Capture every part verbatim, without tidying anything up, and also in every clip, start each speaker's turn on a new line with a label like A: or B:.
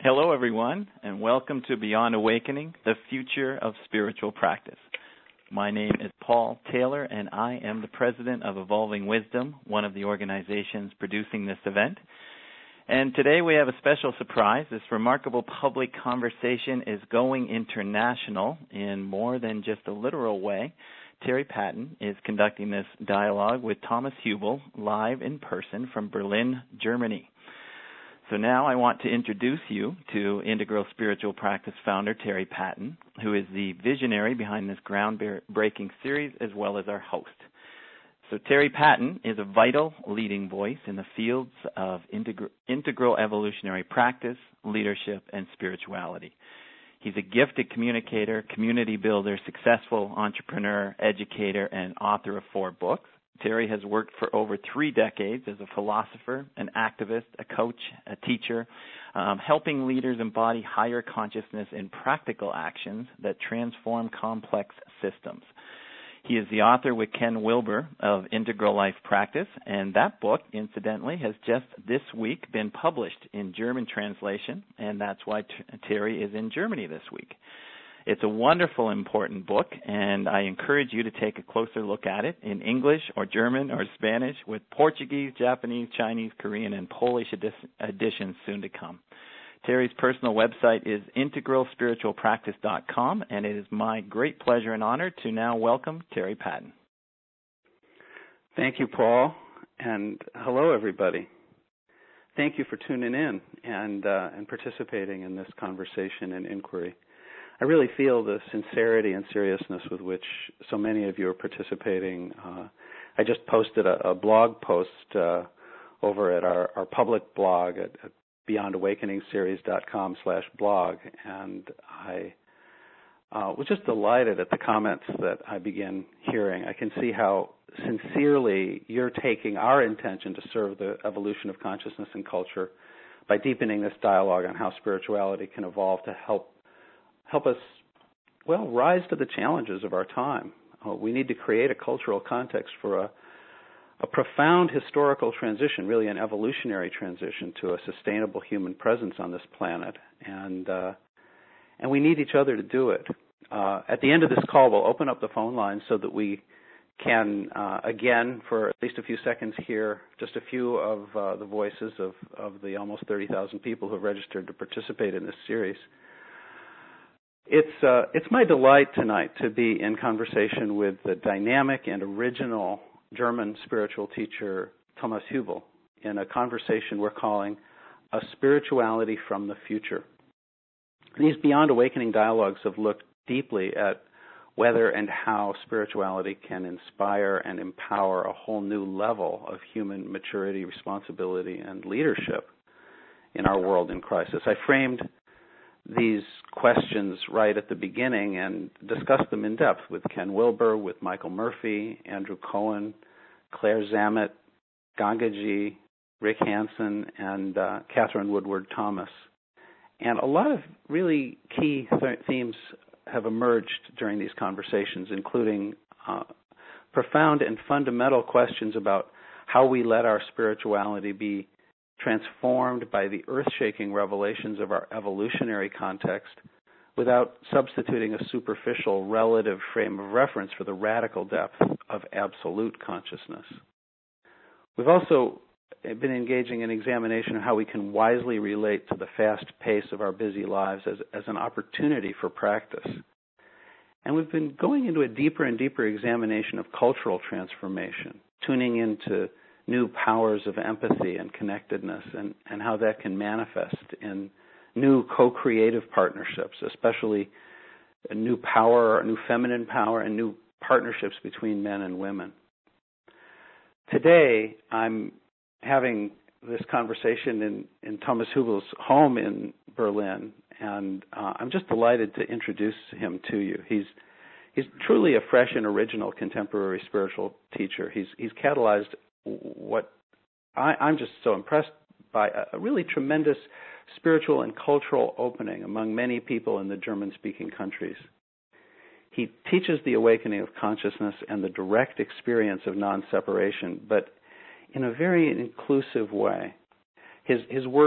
A: Hello, everyone, and welcome to Beyond Awakening, the future of spiritual practice. My name is Paul Taylor, and I am the president of Evolving Wisdom, one of the organizations producing this event. And today we have a special surprise. This remarkable public conversation is going international in more than just a literal way. Terry Patton is conducting this dialogue with Thomas Hübl live in person from Berlin, Germany. So now I want to introduce you to Integral Spiritual Practice founder Terry Patton, who is the visionary behind this groundbreaking series as well as our host. So Terry Patton is a vital leading voice in the fields of integr- integral evolutionary practice, leadership, and spirituality. He's a gifted communicator, community builder, successful entrepreneur, educator, and author of four books. Terry has worked for over three decades as a philosopher, an activist, a coach, a teacher, um, helping leaders embody higher consciousness in practical actions that transform complex systems. He is the author with Ken Wilber of Integral Life Practice, and that book, incidentally, has just this week been published in German translation, and that's why T- Terry is in Germany this week. It's a wonderful, important book, and I encourage you to take a closer look at it in English or German or Spanish with Portuguese, Japanese, Chinese, Korean, and Polish edi- editions soon to come. Terry's personal website is integral spiritual practice dot com, and it is my great pleasure and honor to now welcome Terry Patton.
B: Thank you, Paul, and hello, everybody. Thank you for tuning in and uh, and participating in this conversation and inquiry. I really feel the sincerity and seriousness with which so many of you are participating. Uh, I just posted a, a blog post uh, over at our, our public blog at, at beyond awakening series dot com slash blog, and I uh, was just delighted at the comments that I began hearing. I can see how sincerely you're taking our intention to serve the evolution of consciousness and culture by deepening this dialogue on how spirituality can evolve to help help us, well, rise to the challenges of our time. Uh, we need to create a cultural context for a, a profound historical transition, really an evolutionary transition to a sustainable human presence on this planet, and uh, and we need each other to do it. Uh, at the end of this call, we'll open up the phone line so that we can, uh, again, for at least a few seconds, hear just a few of uh, the voices of, of the almost thirty thousand people who have registered to participate in this series. It's uh, it's my delight tonight to be in conversation with the dynamic and original German spiritual teacher Thomas Hübl in a conversation we're calling A Spirituality from the Future. These Beyond Awakening dialogues have looked deeply at whether and how spirituality can inspire and empower a whole new level of human maturity, responsibility, and leadership in our world in crisis. I framed these questions right at the beginning and discussed them in depth with Ken Wilber, with Michael Murphy, Andrew Cohen, Claire Zammit, Gangaji, Rick Hansen, and uh, Catherine Woodward Thomas. And a lot of really key th- themes have emerged during these conversations, including uh, profound and fundamental questions about how we let our spirituality be transformed by the earth-shaking revelations of our evolutionary context without substituting a superficial relative frame of reference for the radical depth of absolute consciousness. We've also been engaging in examination of how we can wisely relate to the fast pace of our busy lives as, as an opportunity for practice. And we've been going into a deeper and deeper examination of cultural transformation, tuning into new powers of empathy and connectedness, and, and how that can manifest in new co-creative partnerships, especially a new power, a new feminine power, and new partnerships between men and women. Today, I'm having this conversation in, in Thomas Hübl's home in Berlin, and uh, I'm just delighted to introduce him to you. He's he's truly a fresh and original contemporary spiritual teacher. He's he's catalyzed what I, I'm just so impressed by, a, a really tremendous spiritual and cultural opening among many people in the German-speaking countries. He teaches the awakening of consciousness and the direct experience of non-separation, but in a very inclusive way. His his work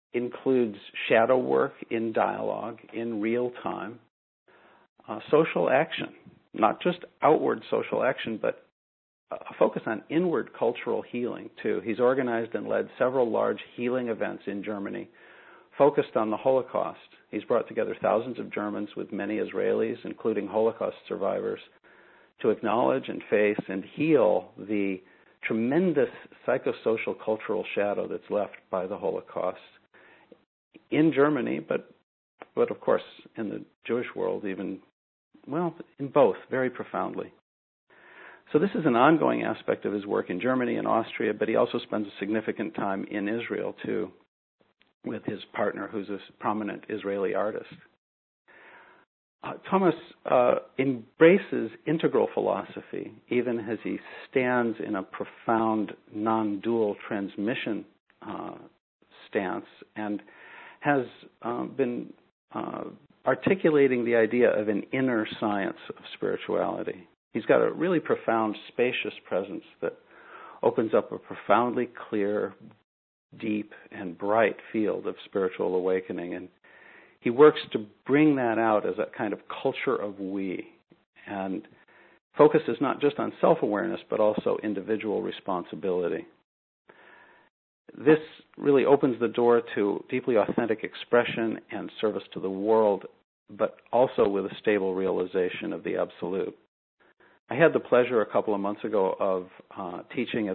B: includes shadow work in dialogue, in real time, uh, social action, not just outward social action, but a focus on inward cultural healing, too. He's organized and led several large healing events in Germany focused on the Holocaust. He's brought together thousands of Germans with many Israelis, including Holocaust survivors, to acknowledge and face and heal the tremendous psychosocial cultural shadow that's left by the Holocaust in Germany, but, but of course in the Jewish world even, well, in both, very profoundly. So this is an ongoing aspect of his work in Germany and Austria, but he also spends a significant time in Israel, too, with his partner, who's a prominent Israeli artist. Uh, Thomas uh, embraces integral philosophy, even as he stands in a profound non-dual transmission uh, stance, and has uh, been uh, articulating the idea of an inner science of spirituality. He's got a really profound, spacious presence that opens up a profoundly clear, deep, and bright field of spiritual awakening. And he works to bring that out as a kind of culture of we, and focuses not just on self-awareness, but also individual responsibility. This really opens the door to deeply authentic expression and service to the world, but also with a stable realization of the absolute. I had the pleasure a couple of months ago of uh, teaching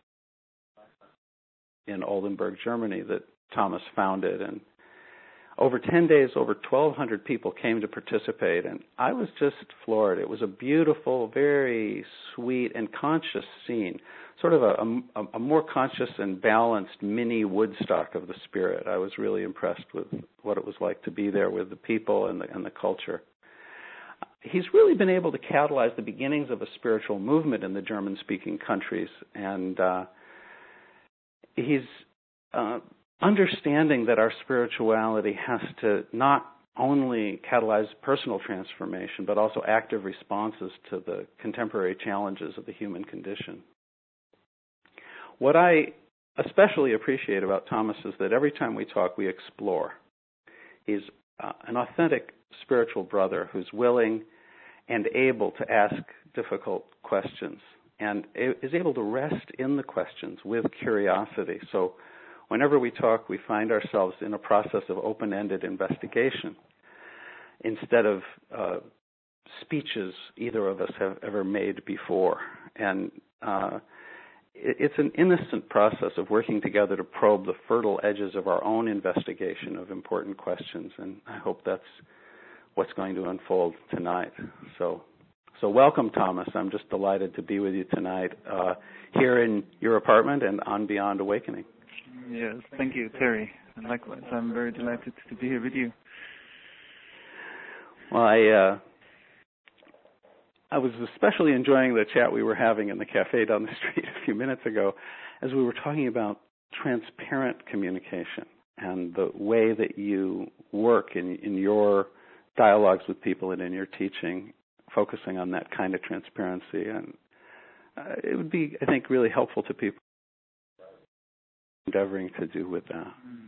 B: in Oldenburg, Germany, that Thomas founded, and over ten days, over twelve hundred people came to participate, and I was just floored. It was a beautiful, very sweet and conscious scene, sort of a, a, a more conscious and balanced mini Woodstock of the spirit. I was really impressed with what it was like to be there with the people and the, and the culture. He's really been able to catalyze the beginnings of a spiritual movement in the German-speaking countries, and uh, he's uh, understanding that our spirituality has to not only catalyze personal transformation, but also active responses to the contemporary challenges of the human condition. What I especially appreciate about Thomas is that every time we talk, we explore. He's uh, an authentic spiritual brother who's willing and able to ask difficult questions and is able to rest in the questions with curiosity. So whenever we talk, we find ourselves in a process of open-ended investigation instead of uh, speeches either of us have ever made before. And uh, it's an innocent process of working together to probe the fertile edges of our own investigation of important questions, and I hope that's what's going to unfold tonight. So so welcome, Thomas. I'm just delighted to be with you tonight uh, here in your apartment and on Beyond Awakening.
C: Yes, thank you, Terry. And likewise, I'm very delighted to be here with you.
B: Well, I uh, I was especially enjoying the chat we were having in the cafe down the street a few minutes ago as we were talking about transparent communication and the way that you work in, in your dialogues with people and in your teaching, focusing on that kind of transparency. And uh, it would be, I think, really helpful to people endeavoring to do with that.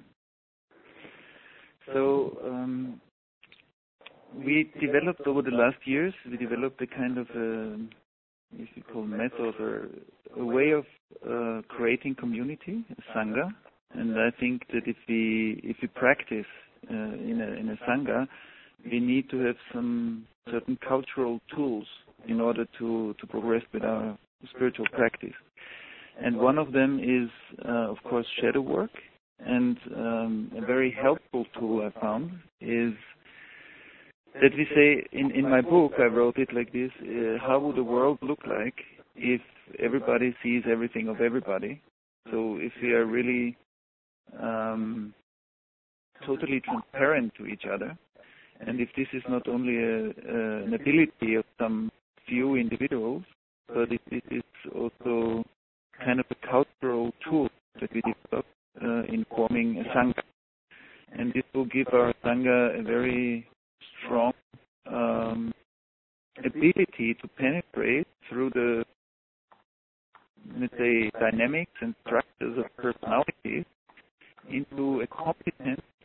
C: So um, we developed over the last years, we developed a kind of a, if you call method or a way of uh, creating community, a Sangha. And I think that if we if we practice uh, in a in a Sangha, we need to have some certain cultural tools in order to, to progress with our spiritual practice. And one of them is, uh, of course, shadow work. And um, a very helpful tool I found is that we say, in, in my book, I wrote it like this, uh, how would the world look like if everybody sees everything of everybody? So if we are really um, totally transparent to each other, and if this is not only a, a, an ability of some few individuals, but it, it is also kind of a cultural tool that we develop uh, in forming a Sangha. And this will give our Sangha a very strong um, ability to penetrate through the, let's say, dynamics and structures of personalities into a competent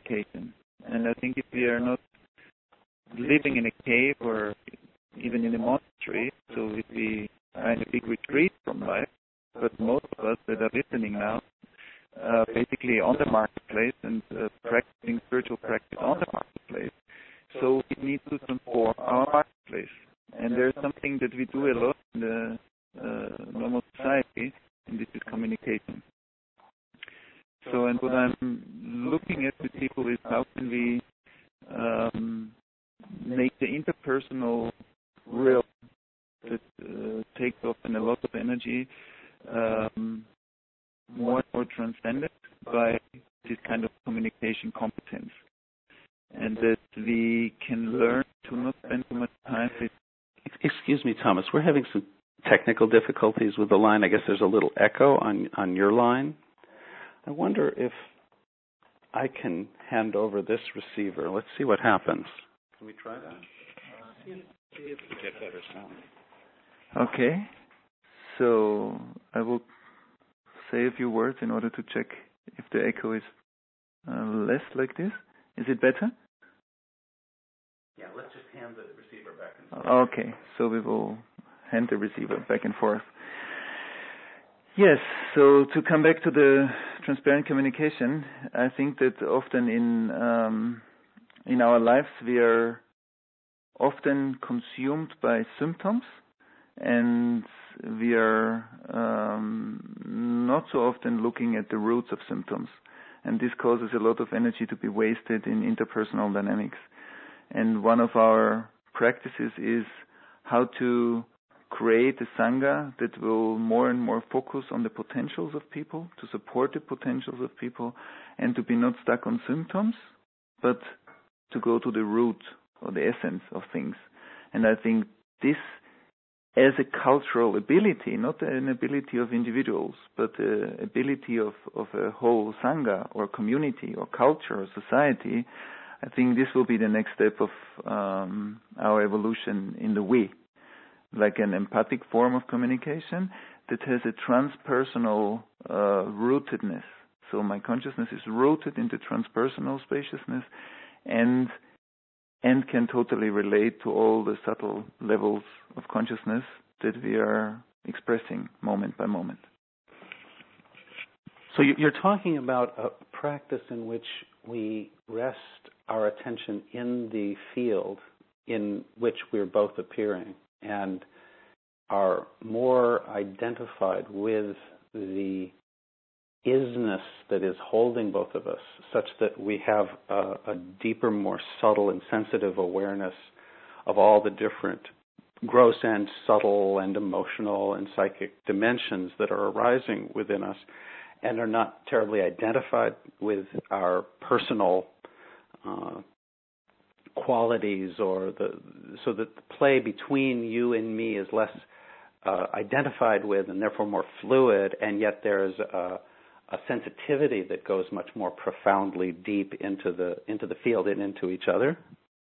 C: communication. And I think if we are not living in a cave or even in a monastery, so if we are in a big retreat from life, but most of us that are listening now, uh, basically on the marketplace and uh, practicing spiritual practice on the marketplace, so we need to transform our marketplace. And there's something that we do a lot in the uh, normal society, and this is communication. So, and what I'm looking at with people is how can we um, make the interpersonal real that uh, takes often a lot of energy um, more and more transcended by this kind of communication competence. And that we can learn to not spend too much time with.
B: Excuse me, Thomas. We're having some technical difficulties with the line. I guess there's a little echo on on your line. I wonder if I can hand over this receiver. Let's see what happens. Can we try that? Uh, see, if, see if we get better sound.
C: Okay. So I will say a few words in order to check if the echo is uh, less like this. Is it better?
B: Yeah, let's just hand the receiver back and forth.
C: Okay, so we will hand the receiver back and forth. Yes, so to come back to the transparent communication, I think that often in um, in our lives we are often consumed by symptoms, and we are um, not so often looking at the roots of symptoms. And this causes a lot of energy to be wasted in interpersonal dynamics. And one of our practices is how to create a Sangha that will more and more focus on the potentials of people, to support the potentials of people, and to be not stuck on symptoms, but to go to the root or the essence of things. And I think this, as a cultural ability, not an ability of individuals, but an ability of, of a whole Sangha or community or culture or society, I think this will be the next step of um, our evolution in the we, like an empathic form of communication that has a transpersonal uh, rootedness. So my consciousness is rooted into transpersonal spaciousness and and can totally relate to all the subtle levels of consciousness that we are expressing moment by moment.
B: So you're talking about a practice in which we rest our attention in the field in which we're both appearing and are more identified with the isness that is holding both of us, such that we have a, a deeper, more subtle and sensitive awareness of all the different gross and subtle and emotional and psychic dimensions that are arising within us, and are not terribly identified with our personal uh, qualities, or the so that the play between you and me is less uh, identified with and therefore more fluid, and yet there's a, a sensitivity that goes much more profoundly deep into the into the field and into each other.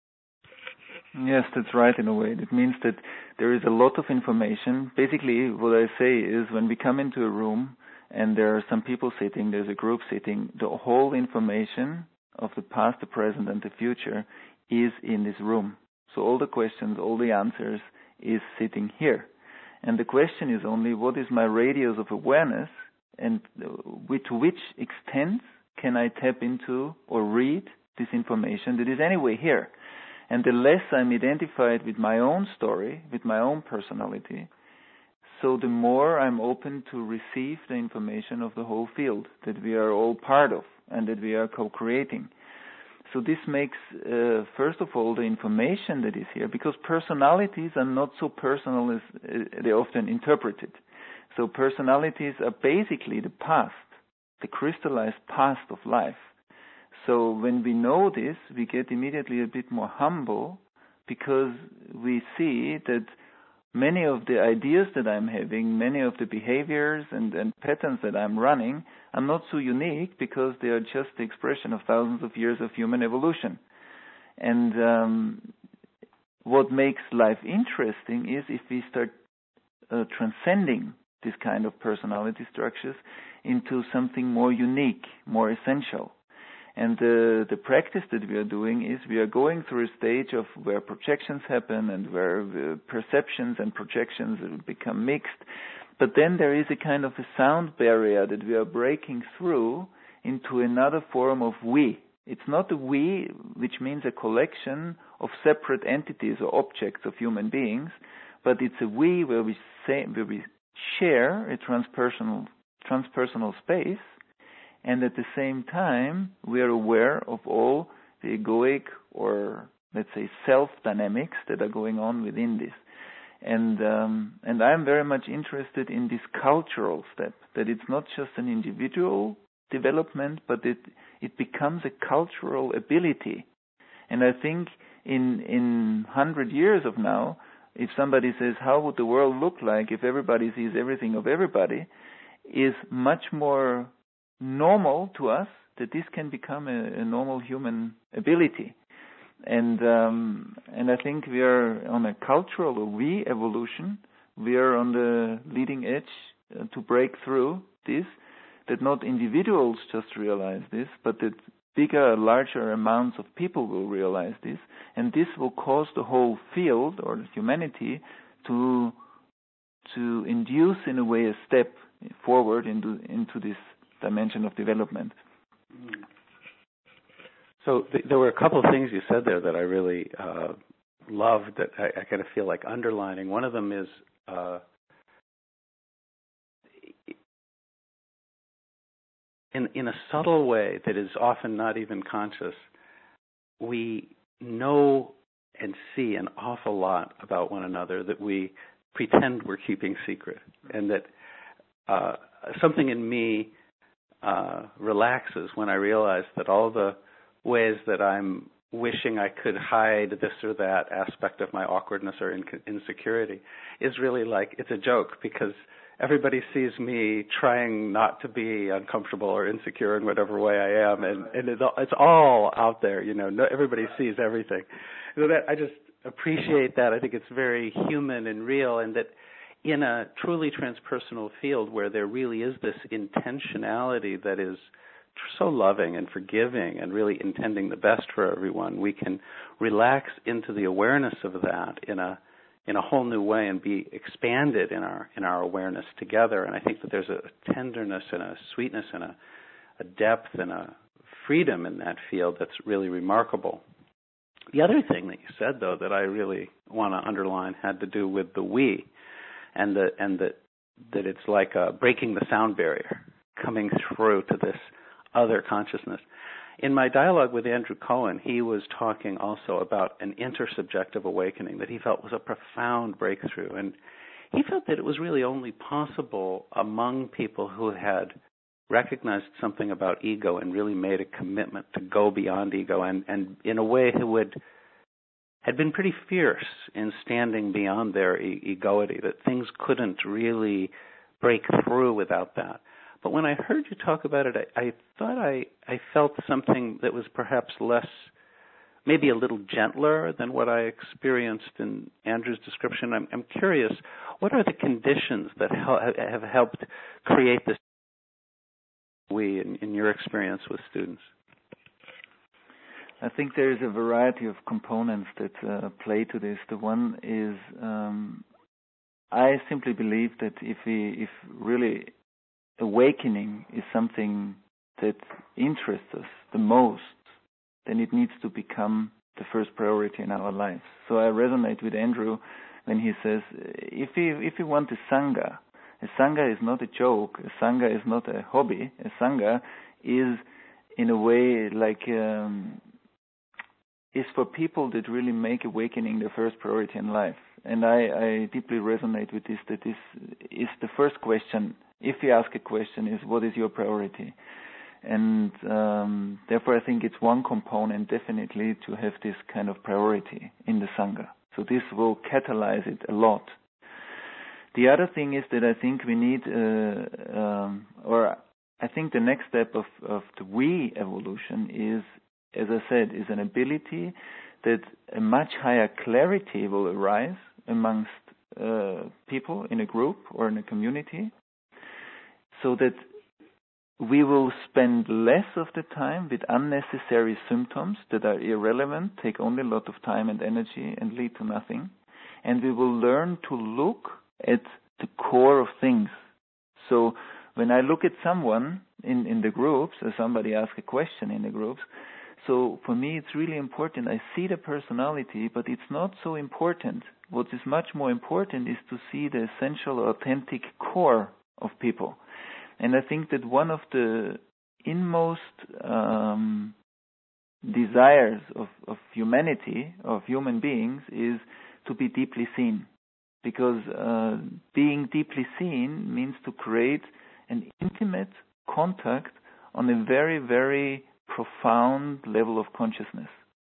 C: Yes, that's right in a way. It means that there is a lot of information. Basically, what I say is when we come into a room and there are some people sitting, there's a group sitting, the whole information of the past, the present, and the future is in this room. So all the questions, all the answers is sitting here. And the question is only, what is my radius of awareness, and to which extent can I tap into or read this information that is anyway here? And the less I'm identified with my own story, with my own personality, so the more I'm open to receive the information of the whole field that we are all part of and that we are co-creating. So this makes, uh, first of all, the information that is here, because personalities are not so personal as uh, they often interpreted. So personalities are basically the past, the crystallized past of life. So when we know this, we get immediately a bit more humble, because we see that many of the ideas that I'm having, many of the behaviors and, and patterns that I'm running are not so unique, because they are just the expression of thousands of years of human evolution. And um, what makes life interesting is if we start uh, transcending this kind of personality structures into something more unique, more essential. And the, the practice that we are doing is we are going through a stage of where projections happen and where uh, perceptions and projections become mixed. But then there is a kind of a sound barrier that we are breaking through into another form of we. It's not a we, which means a collection of separate entities or objects of human beings, but it's a we where we say, where we share a transpersonal transpersonal space, and at the same time we are aware of all the egoic or let's say self dynamics that are going on within this. And um, and I'm very much interested in this cultural step, that it's not just an individual development, but it it becomes a cultural ability. And I think in in hundred years of now, if somebody says, how would the world look like if everybody sees everything of everybody, is much more normal to us, that this can become a, a normal human ability. And um, and I think we are on a cultural or re-evolution. We are on the leading edge uh, to break through this, that not individuals just realize this, but that bigger, larger amounts of people will realize this, and this will cause the whole field or humanity to to induce in a way a step forward into into this dimension of development.
B: So th- there were a couple of things you said there that I really uh, loved, that I, I kind of feel like underlining. One of them is uh, in in a subtle way that is often not even conscious, we know and see an awful lot about one another that we pretend we're keeping secret, and that uh, something in me uh, relaxes when I realize that all the ways that I'm wishing I could hide this or that aspect of my awkwardness or in- insecurity is really like, it's a joke, because everybody sees me trying not to be uncomfortable or insecure in whatever way I am, and, and it's, all, it's all out there, you know, no, everybody sees everything. So that, I just appreciate that. I think it's very human and real, and that in a truly transpersonal field where there really is this intentionality that is so loving and forgiving and really intending the best for everyone, we can relax into the awareness of that in a in a whole new way and be expanded in our in our awareness together. And I think that there's a tenderness and a sweetness and a, a depth and a freedom in that field that's really remarkable. The other thing that you said, though, that I really want to underline had to do with the we, and the and that that it's like uh, breaking the sound barrier, coming through to this other consciousness. In my dialogue with Andrew Cohen, he was talking also about an intersubjective awakening that he felt was a profound breakthrough. And he felt that it was really only possible among people who had recognized something about ego and really made a commitment to go beyond ego, and, and in a way who would had been pretty fierce in standing beyond their e- egoity, that things couldn't really break through without that. But when I heard you talk about it, I, I thought I, I felt something that was perhaps less, maybe a little gentler than what I experienced in Andrew's description. I'm, I'm curious, what are the conditions that hel- have helped create this we in, in your experience with students?
C: I think there is a variety of components that uh, play to this. The one is um, I simply believe that if we, if really awakening is something that interests us the most, then it needs to become the first priority in our lives. So I resonate with Andrew when he says, if we if we want a sangha, a sangha is not a joke, a sangha is not a hobby, a sangha is in a way like um, is for people that really make awakening their first priority in life. And I, I deeply resonate with this, that this is the first question. If you ask a question, is what is your priority? And um, therefore I think it's one component definitely to have this kind of priority in the Sangha. So this will catalyze it a lot. The other thing is that I think we need, uh, um, or I think the next step of, of the we evolution is, as I said, is an ability that a much higher clarity will arise amongst uh, people in a group or in a community, so that we will spend less of the time with unnecessary symptoms that are irrelevant, take only a lot of time and energy, and lead to nothing. And we will learn to look at the core of things. So when I look at someone in, in the groups, or somebody asks a question in the groups, so for me it's really important. I see the personality, but it's not so important. What is much more important is to see the essential, authentic core of people. And I think that one of the inmost um, desires of, of humanity, of human beings, is to be deeply seen. Because uh, being deeply seen means to create an intimate contact on a very, very profound level of consciousness.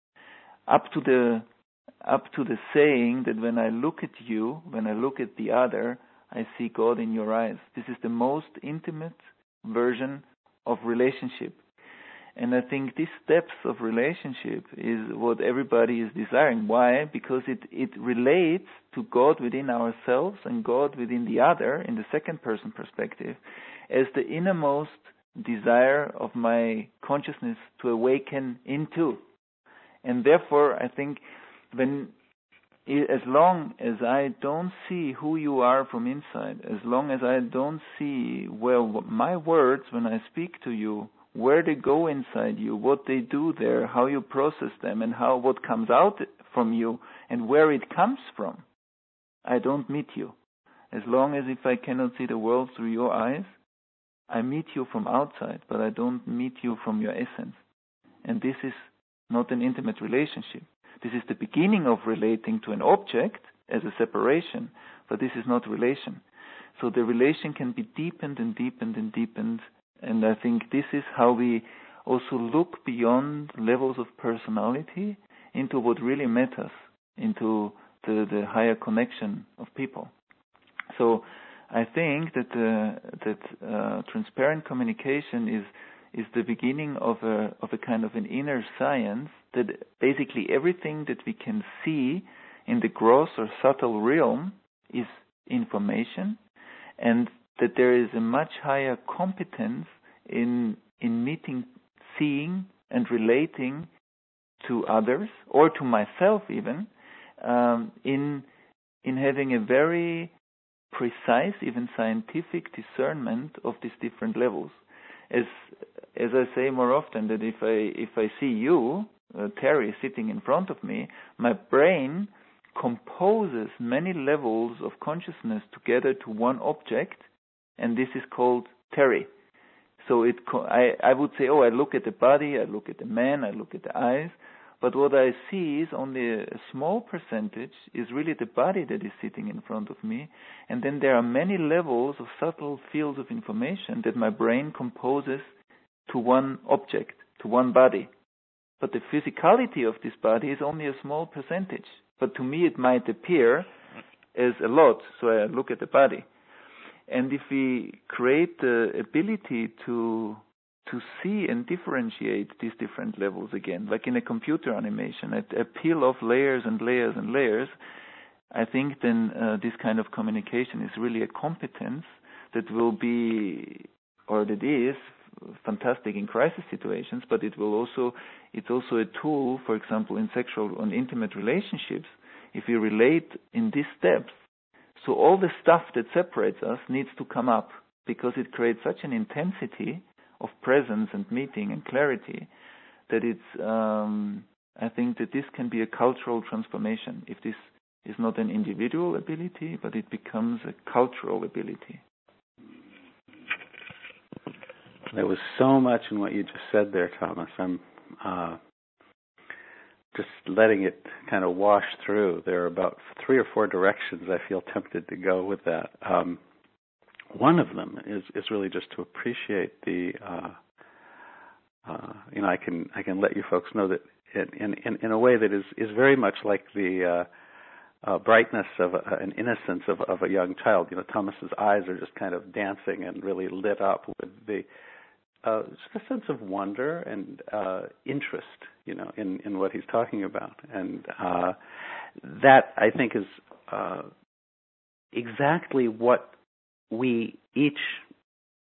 C: Up to the up to the saying that when I look at you, when I look at the other, I see God in your eyes. This is the most intimate version of relationship. And I think this depth of relationship is what everybody is desiring. Why? Because it, it relates to God within ourselves and God within the other, in the second person perspective, as the innermost desire of my consciousness to awaken into. And therefore, I think when, as long as I don't see who you are from inside, as long as I don't see, well, my words when I speak to you, where they go inside you, what they do there, how you process them, and how what comes out from you, and where it comes from, I don't meet you. As long as if I cannot see the world through your eyes, I meet you from outside, but I don't meet you from your essence. And this is not an intimate relationship. This is the beginning of relating to an object as a separation, but this is not relation. So the relation can be deepened and deepened and deepened. And I think this is how we also look beyond levels of personality into what really matters, into the, the higher connection of people. So I think that uh, that uh, transparent communication is is the beginning of a of a kind of an inner science, that basically everything that we can see in the gross or subtle realm is information, and that there is a much higher competence in in meeting, seeing, and relating to others, or to myself even, um, in in having a very precise, even scientific discernment of these different levels. As as I say more often, that if I if I see you, uh, Terry, sitting in front of me, my brain composes many levels of consciousness together to one object, and this is called Terry. So it, I, I would say, oh, I look at the body, I look at the man, I look at the eyes, but what I see is only a small percentage is really the body that is sitting in front of me, and then there are many levels of subtle fields of information that my brain composes to one object, to one body. But the physicality of this body is only a small percentage, but to me it might appear as a lot, so I look at the body. And if we create the ability to to see and differentiate these different levels again, like in a computer animation, I, I peel off layers and layers and layers, I think then uh, this kind of communication is really a competence that will be, or that is, fantastic in crisis situations, but it will also, it's also a tool, for example, in sexual and intimate relationships, if we relate in these steps. So all the stuff that separates us needs to come up, because it creates such an intensity of presence and meeting and clarity that it's, um, I think that this can be a cultural transformation. If this is not an individual ability, but it becomes a cultural ability.
B: There was so much in what you just said there, Thomas. I'm uh, just letting it kind of wash through. There are about three or four directions I feel tempted to go with that. Um, one of them is, is really just to appreciate the, uh, uh, you know, I can I can let you folks know that in in, in a way that is, is very much like the uh, uh, brightness of a, an innocence of, of a young child. You know, Thomas's eyes are just kind of dancing and really lit up with the uh, just a sense of wonder and uh, interest, you know, in, in what he's talking about. And uh, that, I think, is uh, exactly what we each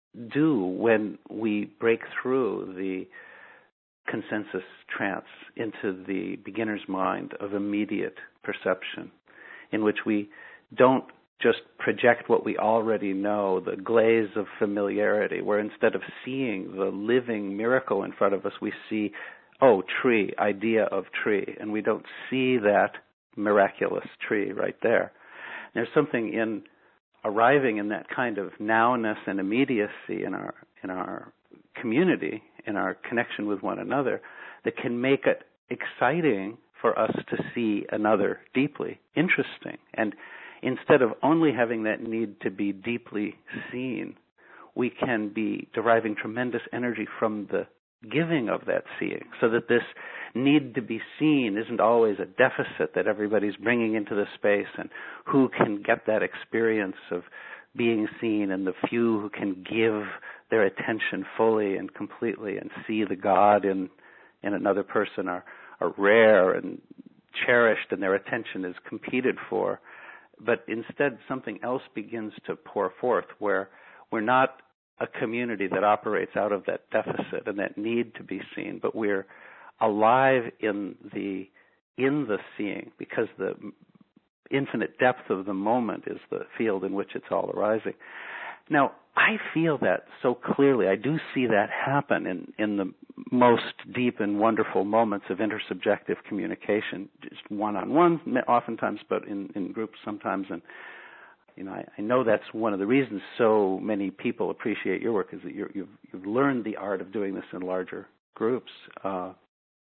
B: do when we break through the consensus trance into the beginner's mind of immediate perception, in which we don't just project what we already know, the glaze of familiarity, where instead of seeing the living miracle in front of us, we see, oh, tree, idea of tree, and we don't see that miraculous tree right there. There's something in arriving in that kind of nowness and immediacy in our in our community, in our connection with one another, that can make it exciting for us to see another deeply, interesting. And instead of only having that need to be deeply seen, we can be deriving tremendous energy from the giving of that seeing, so that this need to be seen isn't always a deficit that everybody's bringing into the space, and who can get that experience of being seen, and the few who can give their attention fully and completely and see the God in in another person are, are rare and cherished, and their attention is competed for. But instead, something else begins to pour forth, where we're not a community that operates out of that deficit and that need to be seen, but we're alive in the in the seeing, because the infinite depth of the moment is the field in which it's all arising. Now, I feel that so clearly. I do see that happen in, in the most deep and wonderful moments of intersubjective communication, just one-on-one oftentimes, but in, in groups sometimes. And, you know, I, I know that's one of the reasons so many people appreciate your work, is that you're, you've, you've learned the art of doing this in larger groups. Uh,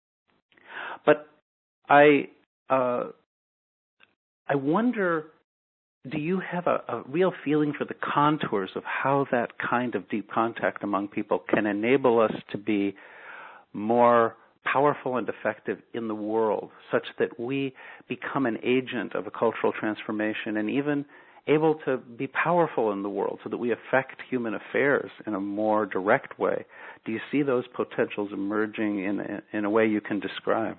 B: but I, uh, I wonder, do you have a, a real feeling for the contours of how that kind of deep contact among people can enable us to be more powerful and effective in the world, such that we become an agent of a cultural transformation and even able to be powerful in the world, so that we affect human affairs in a more direct way? Do you see those potentials emerging in a, in a way you can describe?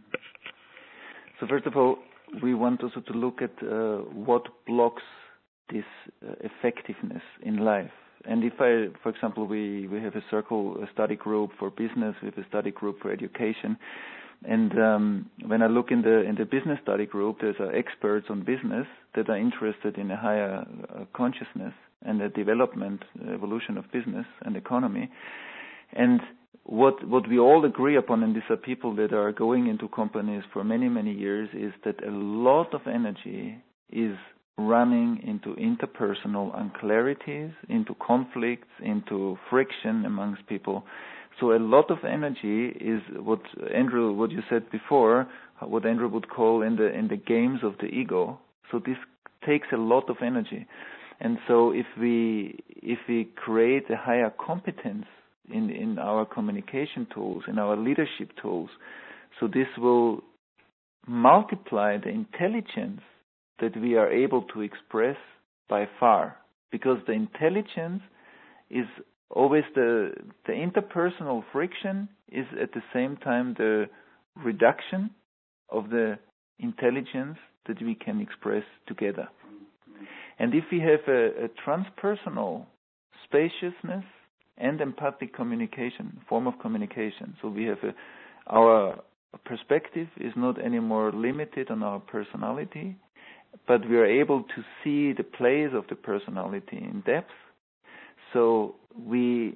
C: So first of all, we want also to look at uh, what blocks this uh, effectiveness in life. And if I, for example, we, we have a circle, a study group for business, we have a study group for education. And um, when I look in the in the business study group, there's uh, experts on business that are interested in a higher uh, consciousness and the development, evolution of business and economy. And what what we all agree upon, and these are people that are going into companies for many, many years, is that a lot of energy is running into interpersonal unclarities, into conflicts, into friction amongst people. So a lot of energy is what Andrew, what you said before, what Andrew would call in the in the games of the ego. So this takes a lot of energy, and so if we if we create a higher competence in in our communication tools, in our leadership tools, so this will multiply the intelligence that we are able to express by far, because the intelligence is always the the interpersonal friction is at the same time the reduction of the intelligence that we can express together. And if we have a, a transpersonal spaciousness and empathic communication, form of communication, so we have a, our perspective is not anymore limited on our personality, but we are able to see the place of the personality in depth. So we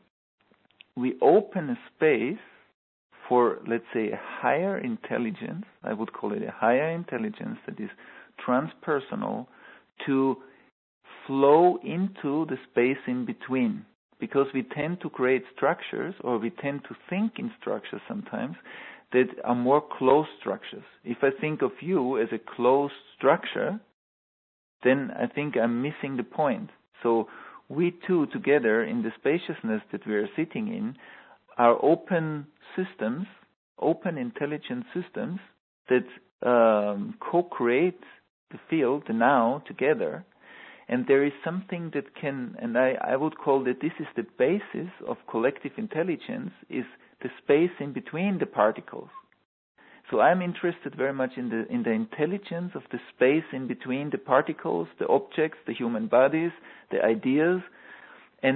C: we open a space for, let's say, a higher intelligence, I would call it a higher intelligence that is transpersonal, to flow into the space in between. Because we tend to create structures, or we tend to think in structures sometimes, that are more closed structures. If I think of you as a closed structure, then I think I'm missing the point. So we two together in the spaciousness that we are sitting in are open systems, open intelligent systems that um, co-create the field, the now, together. And there is something that can, and I, I would call that this is the basis of collective intelligence, is the space in between the particles. So I'm interested very much in the in the intelligence of the space in between the particles, the objects, the human bodies, the ideas, and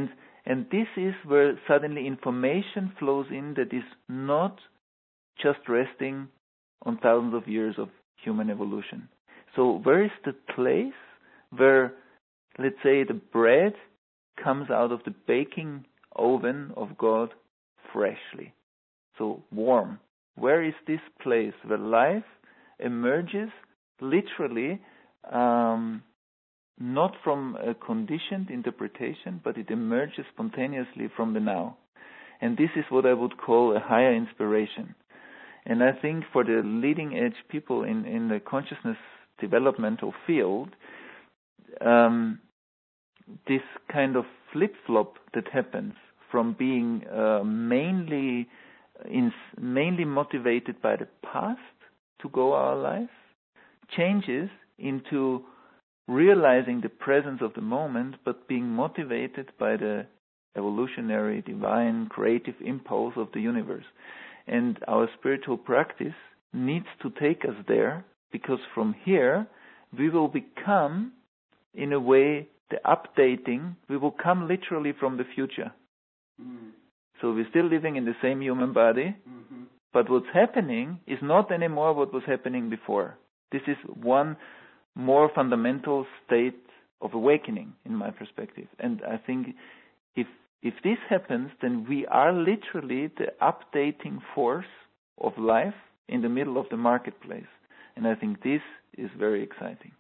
C: And this is where suddenly information flows in that is not just resting on thousands of years of human evolution. So where is the place where, let's say, the bread comes out of the baking oven of God freshly, so warm? Where is this place where life emerges literally, um, not from a conditioned interpretation, but it emerges spontaneously from the now? And this is what I would call a higher inspiration. And I think for the leading edge people in, in the consciousness developmental field, um, this kind of flip-flop that happens from being uh, mainly in, mainly motivated by the past to go our life changes into realizing the presence of the moment, but being motivated by the evolutionary, divine, creative impulse of the universe. And our spiritual practice needs to take us there, because from here we will become, in a way, the updating, we will come literally from the future. Mm. So we're still living in the same human body, mm-hmm. but what's happening is not anymore what was happening before. This is one more fundamental state of awakening, in my perspective. And I think if if this happens, then we are literally the updating force of life in the middle of the marketplace. And I think this is very exciting.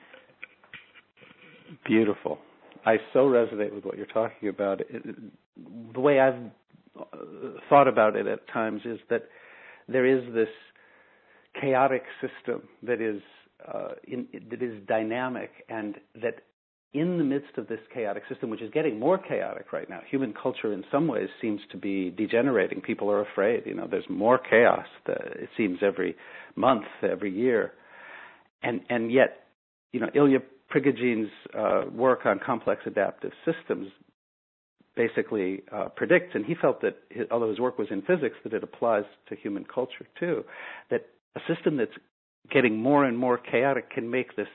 B: Beautiful. I so resonate with what you're talking about. It, the way I've thought about it at times is that there is this chaotic system that is uh, in, that is dynamic, and that in the midst of this chaotic system, which is getting more chaotic right now, human culture in some ways seems to be degenerating. People are afraid. You know, there's more chaos, it seems, every month, every year. And and yet, you know, Ilya Prigogin's uh, work on complex adaptive systems basically uh, predicts, and he felt that, his, although his work was in physics, that it applies to human culture too, that a system that's getting more and more chaotic can make this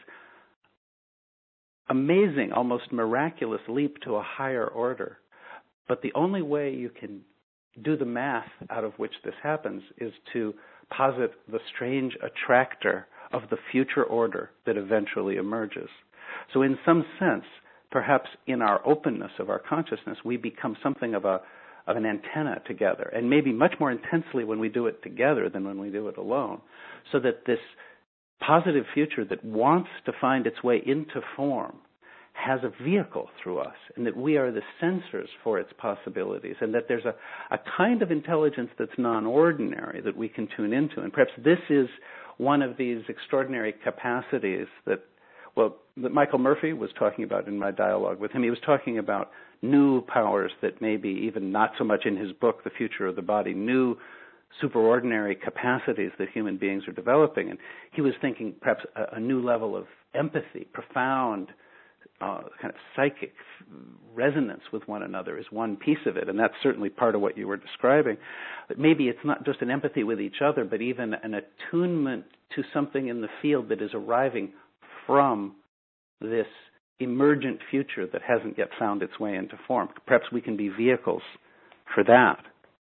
B: amazing, almost miraculous leap to a higher order. But the only way you can do the math out of which this happens is to posit the strange attractor of the future order that eventually emerges. So in some sense, perhaps in our openness of our consciousness, we become something of a of an antenna together, and maybe much more intensely when we do it together than when we do it alone, so that this positive future that wants to find its way into form has a vehicle through us, and that we are the sensors for its possibilities, and that there's a, a kind of intelligence that's non-ordinary that we can tune into. And perhaps this is one of these extraordinary capacities that, well, that Michael Murphy was talking about in my dialogue with him. He was talking about new powers that maybe even not so much in his book, The Future of the Body, new superordinary capacities that human beings are developing. And he was thinking perhaps a, a new level of empathy, profound uh, kind of psychic resonance with one another is one piece of it, and that's certainly part of what you were describing. But maybe it's not just an empathy with each other, but even an attunement to something in the field that is arriving from this emergent future that hasn't yet found its way into form. Perhaps we can be vehicles for that.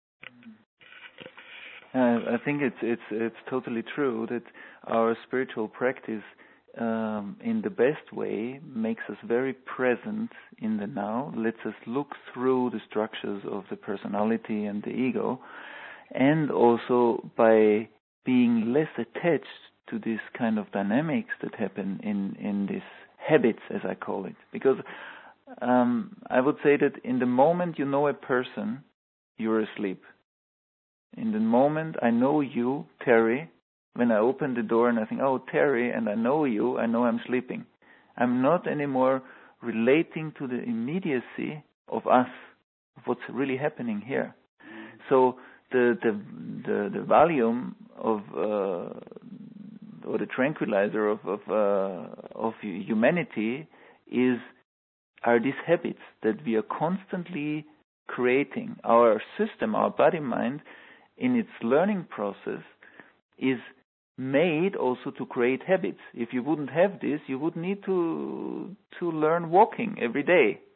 C: Uh, I think it's it's it's totally true that our spiritual practice, um, in the best way, makes us very present in the now, lets us look through the structures of the personality and the ego, and also by being less attached to this kind of dynamics that happen in, in these habits, as I call it. Because um, I would say that in the moment you know a person, you're asleep. In the moment I know you, Terry, when I open the door and I think, oh, Terry, and I know you, I know I'm sleeping. I'm not anymore relating to the immediacy of us, of what's really happening here. So the the the, the volume of uh, or the tranquilizer of of, uh, of humanity is are these habits that we are constantly creating. Our system, our body-mind, in its learning process, is made also to create habits. If you wouldn't have this, you would need to to learn walking every day.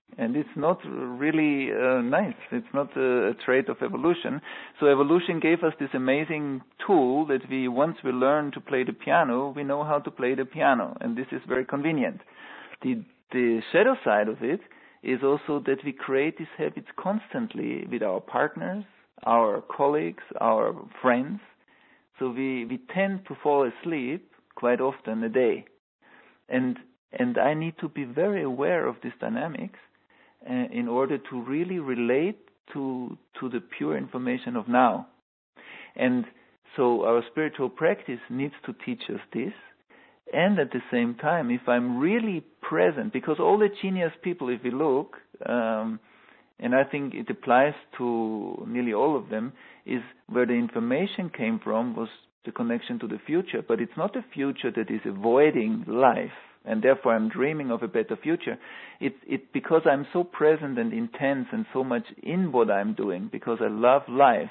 C: And it's not really uh, nice. It's not a, a trait of evolution. So evolution gave us this amazing tool that we, once we learn to play the piano, we know how to play the piano. And this is very convenient. The, the shadow side of it is also that we create these habits constantly with our partners, our colleagues, our friends. So we, we tend to fall asleep quite often a day. And and I need to be very aware of these dynamics uh, in order to really relate to to the pure information of now. And so our spiritual practice needs to teach us this. And at the same time, if I'm really present, because all the genius people, if we look, um, and I think it applies to nearly all of them, is where the information came from was the connection to the future. But it's not a future that is avoiding life, and therefore I'm dreaming of a better future. It, it because I'm so present and intense and so much in what I'm doing, because I love life,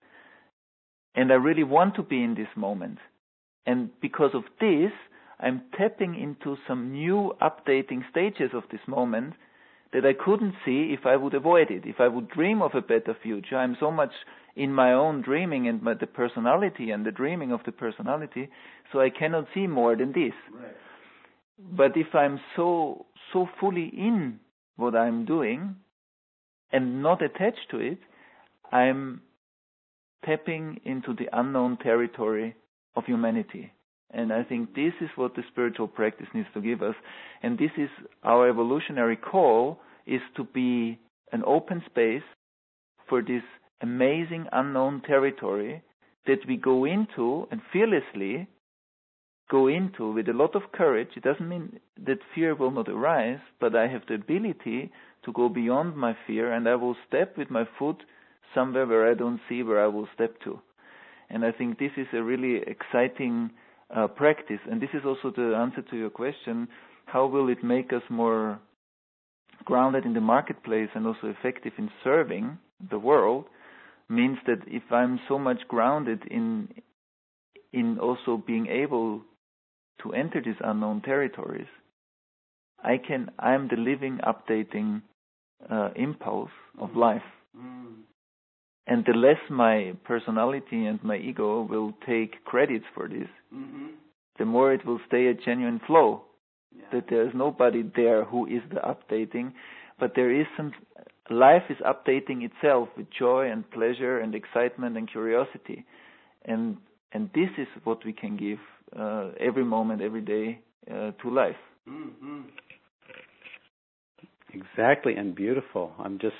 C: and I really want to be in this moment. And because of this, I'm tapping into some new updating stages of this moment that I couldn't see if I would avoid it. If I would dream of a better future, I'm so much in my own dreaming and my, the personality and the dreaming of the personality, so I cannot see more than this.
B: Right.
C: But if I'm so so fully in what I'm doing and not attached to it, I'm tapping into the unknown territory of humanity. And I think this is what the spiritual practice needs to give us. And this is our evolutionary call, is to be an open space for this amazing unknown territory that we go into and fearlessly go into with a lot of courage. It doesn't mean that fear will not arise, but I have the ability to go beyond my fear, and I will step with my foot somewhere where I don't see where I will step to. And I think this is a really exciting uh, practice. And this is also the answer to your question, how will it make us more grounded in the marketplace and also effective in serving the world, means that if I'm so much grounded in in also being able to enter these unknown territories, I can I'm the living, updating uh, impulse of life. Mm. And the less my personality and my ego will take credits for this, mm-hmm. the more it will stay a genuine flow. Yeah. That there is nobody there who is the updating, but there is some, life is updating itself with joy and pleasure and excitement and curiosity. And and this is what we can give uh, every moment, every day uh, to life.
B: Mm-hmm. Exactly, and beautiful. I'm just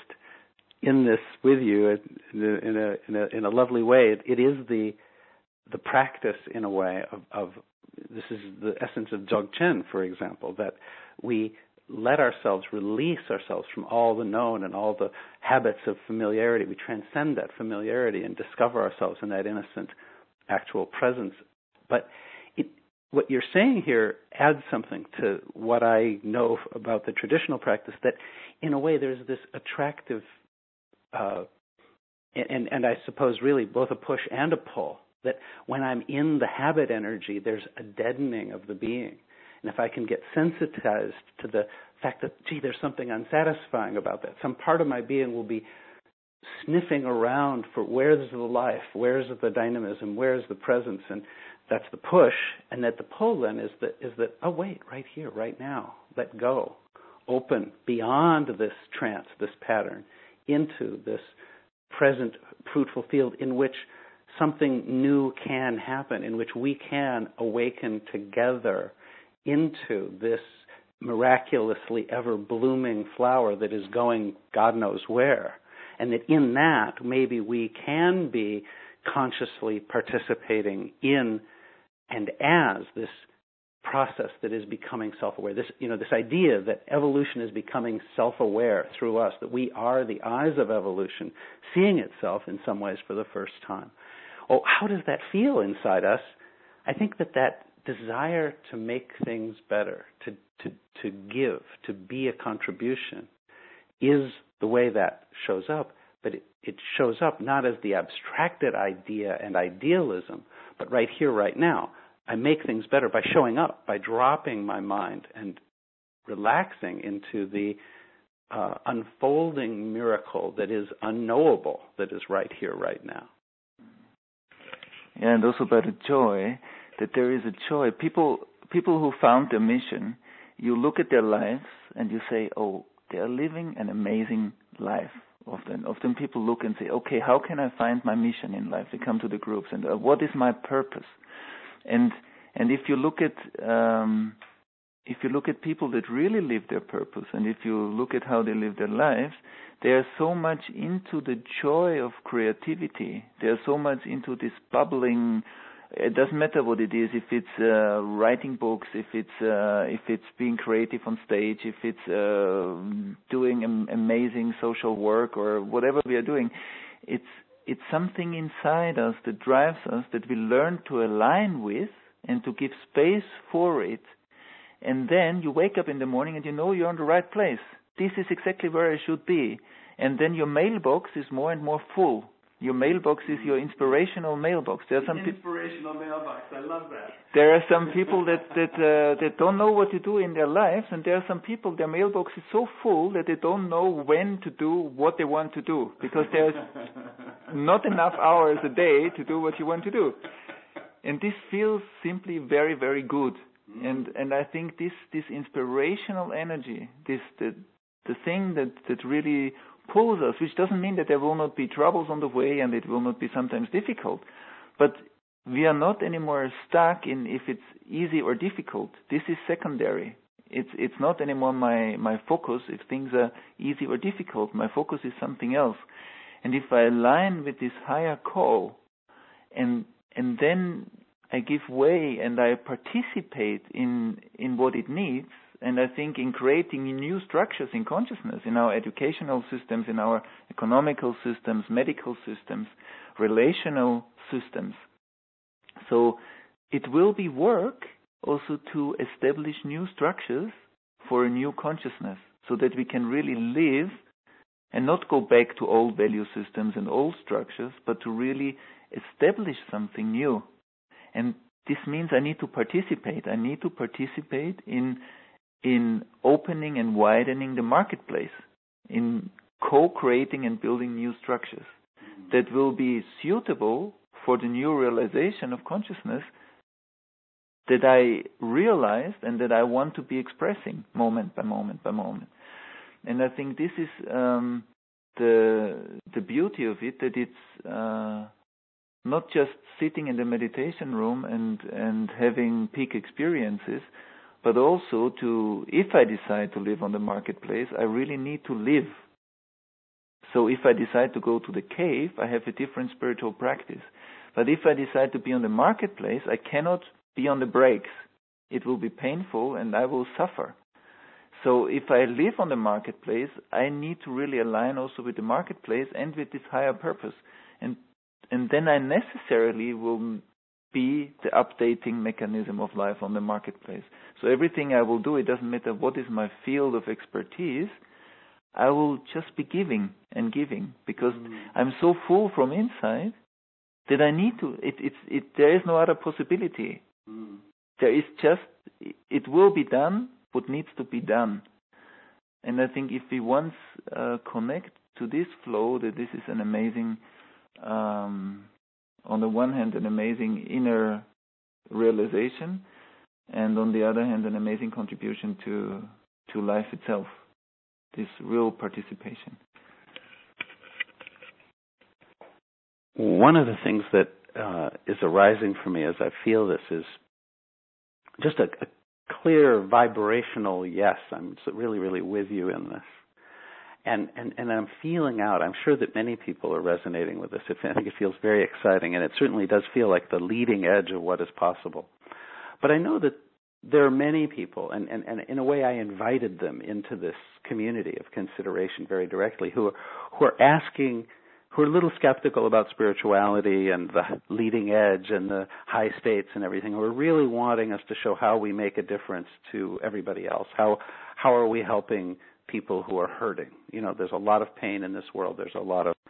B: in this with you in a in a in a, in a lovely way. It, it is the the practice in a way of, of this is the essence of Dzogchen, for example, that we let ourselves release ourselves from all the known and all the habits of familiarity. We transcend that familiarity and discover ourselves in that innocent, actual presence. But it, what you're saying here adds something to what I know about the traditional practice, that in a way there's this attractive uh, and, and I suppose really both a push and a pull, that when I'm in the habit energy, there's a deadening of the being. And if I can get sensitized to the fact that, gee, there's something unsatisfying about that, some part of my being will be sniffing around for where's the life, where's the dynamism, where's the presence, and that's the push. And that the pull then is that, is that, oh, wait, right here, right now, let go, open beyond this trance, this pattern, into this present fruitful field in which something new can happen, in which we can awaken together into this miraculously ever blooming flower that is going God knows where. And that in that, maybe we can be consciously participating in and as this process that is becoming self-aware. This, you know, this idea that evolution is becoming self-aware through us, that we are the eyes of evolution, seeing itself in some ways for the first time. Oh, how does that feel inside us? I think that that desire to make things better, to, to, to give, to be a contribution, is the way that shows up. But it, it shows up not as the abstracted idea and idealism, but right here, right now. I make things better by showing up, by dropping my mind and relaxing into the uh, unfolding miracle that is unknowable, that is right here, right now.
D: Yeah, and also by the joy, that there is a joy. People, people who found their mission, you look at their lives and you say, oh, they are living an amazing life. Often, often people look and say, okay, how can I find my mission in life? They come to the groups and uh, what is my purpose? And and if you look at um, if you look at people that really live their purpose, and if you look at how they live their lives, they are so much into the joy of creativity. They are so much into this bubbling. It doesn't matter what it is. If it's uh, writing books, if it's uh, if it's being creative on stage, if it's uh, doing am- amazing social work or whatever we are doing, it's it's something inside us that drives us, that we learn to align with and to give space for it. And then you wake up in the morning and you know you're in the right place. This is exactly where I should be. And then your mailbox is more and more full. Your mailbox is your inspirational mailbox. There are some
B: inspirational pe- mailbox. I love that.
D: There are some people that that uh, that don't know what to do in their lives, and there are some people their mailbox is so full that they don't know when to do what they want to do, because there's not enough hours a day to do what you want to do. And this feels simply very, very good. Mm. And and I think this this inspirational energy, this the the thing that that really pulls us, which doesn't mean that there will not be troubles on the way and it will not be sometimes difficult, but we are not anymore stuck in if it's easy or difficult. This is secondary. It's it's not anymore my, my focus if things are easy or difficult. My focus is something else. And if I align with this higher call, and and then I give way and I participate in in what it needs, and I think in creating new structures in consciousness, in our educational systems, in our economical systems, medical systems, relational systems. So it will be work also to establish new structures for a new consciousness, so that we can really live and not go back to old value systems and old structures, but to really establish something new. And this means I need to participate. I need to participate in in opening and widening the marketplace, in co-creating and building new structures that will be suitable for the new realization of consciousness that I realized and that I want to be expressing moment by moment by moment. And I think this is um, the the beauty of it, that it's uh, not just sitting in the meditation room and, and having peak experiences, but also to, if I decide to live on the marketplace, I really need to live. So if I decide to go to the cave, I have a different spiritual practice. But if I decide to be on the marketplace, I cannot be on the brakes. It will be painful and I will suffer. So if I live on the marketplace, I need to really align also with the marketplace and with this higher purpose. And and then I necessarily will be the updating mechanism of life on the marketplace. So everything I will do, it doesn't matter what is my field of expertise, I will just be giving and giving, because mm. I'm so full from inside that I need to, it, it's, it, there is no other possibility. Mm. There is just, it will be done what needs to be done. And I think if we once uh, connect to this flow, that this is an amazing, um, on the one hand, an amazing inner realization, and on the other hand, an amazing contribution to to life itself, this real participation.
B: One of the things that uh, is arising for me as I feel this is just a, a clear vibrational yes. I'm really, really with you in this. And, and, and I'm feeling out, I'm sure that many people are resonating with this. I think it feels very exciting, and it certainly does feel like the leading edge of what is possible. But I know that there are many people, and, and, and in a way I invited them into this community of consideration very directly, who are, who are asking, who are a little skeptical about spirituality and the leading edge and the high states and everything, who are really wanting us to show how we make a difference to everybody else. How how are we helping people who are hurting? You know, there's a lot of pain in this world. There's a lot of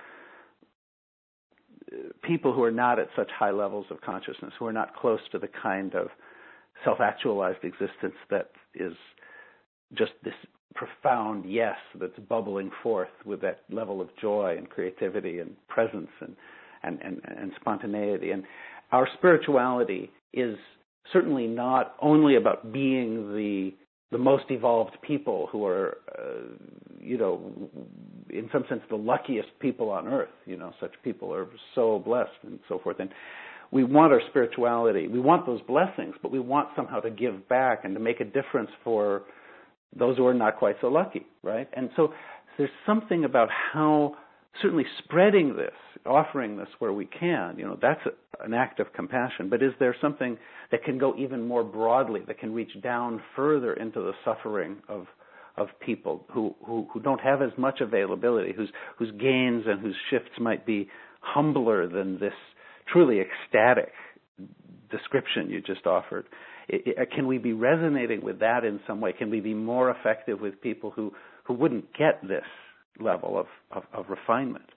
B: people who are not at such high levels of consciousness, who are not close to the kind of self-actualized existence that is just this profound yes that's bubbling forth with that level of joy and creativity and presence and, and, and, and spontaneity. And our spirituality is certainly not only about being the the most evolved people who are, uh, you know, in some sense the luckiest people on earth. You know, such people are so blessed and so forth. And we want our spirituality, we want those blessings, but we want somehow to give back and to make a difference for those who are not quite so lucky, right? And so there's something about how certainly spreading this, offering this where we can, you know, that's a, an act of compassion. But is there something that can go even more broadly, that can reach down further into the suffering of of people who, who, who don't have as much availability, whose whose gains and whose shifts might be humbler than this truly ecstatic description you just offered? It, it, can we be resonating with that in some way? Can we be more effective with people who, who wouldn't get this level of, of, of refinement?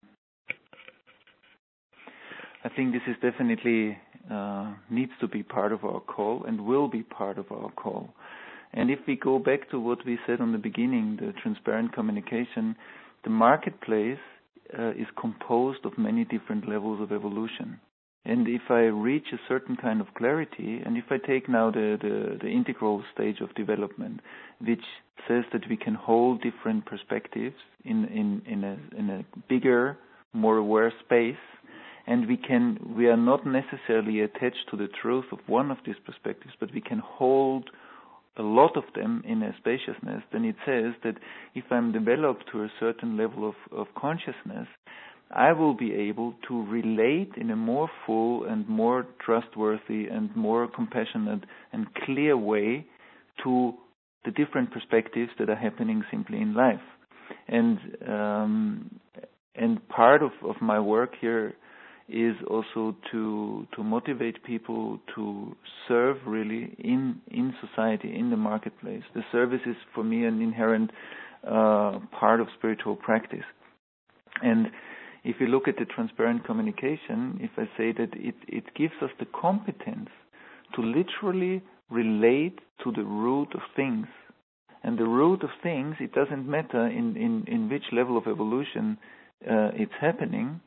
C: I think this is definitely uh, needs to be part of our call and will be part of our call. And if we go back to what we said on the beginning, the transparent communication, the marketplace uh, is composed of many different levels of evolution. And if I reach a certain kind of clarity, and if I take now the, the, the integral stage of development, which says that we can hold different perspectives in, in, in, a, in a bigger, more aware space, and we can we are not necessarily attached to the truth of one of these perspectives, but we can hold a lot of them in a spaciousness, then it says that if I'm developed to a certain level of, of consciousness, I will be able to relate in a more full and more trustworthy and more compassionate and clear way to the different perspectives that are happening simply in life. And um, and part of, of my work here is also to to motivate people to serve really in, in society, in the marketplace. The service is for me an inherent uh, part of spiritual practice. And if you look at the transparent communication, if I say that it, it gives us the competence to literally relate to the root of things. And the root of things, it doesn't matter in, in, in which level of evolution uh, it's happening.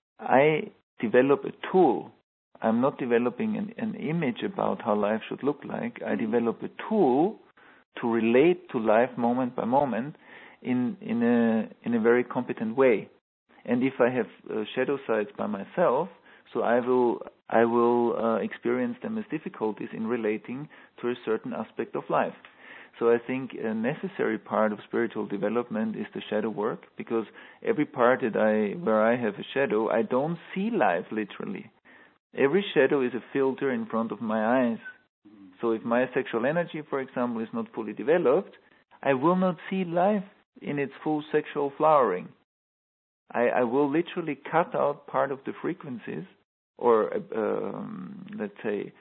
C: I develop a tool. I'm not developing an, an image about how life should look like. I develop a tool to relate to life moment by moment in, in a in a very competent way. And if I have uh, shadow sides by myself, so I will I will uh, experience them as difficulties in relating to a certain aspect of life. So I think a necessary part of spiritual development is the shadow work, because every part that I where I have a shadow, I don't see life literally. Every shadow is a filter in front of my eyes. So if my sexual energy, for example, is not fully developed, I will not see life in its full sexual flowering. I, I will literally cut out part of the frequencies, or um, let's say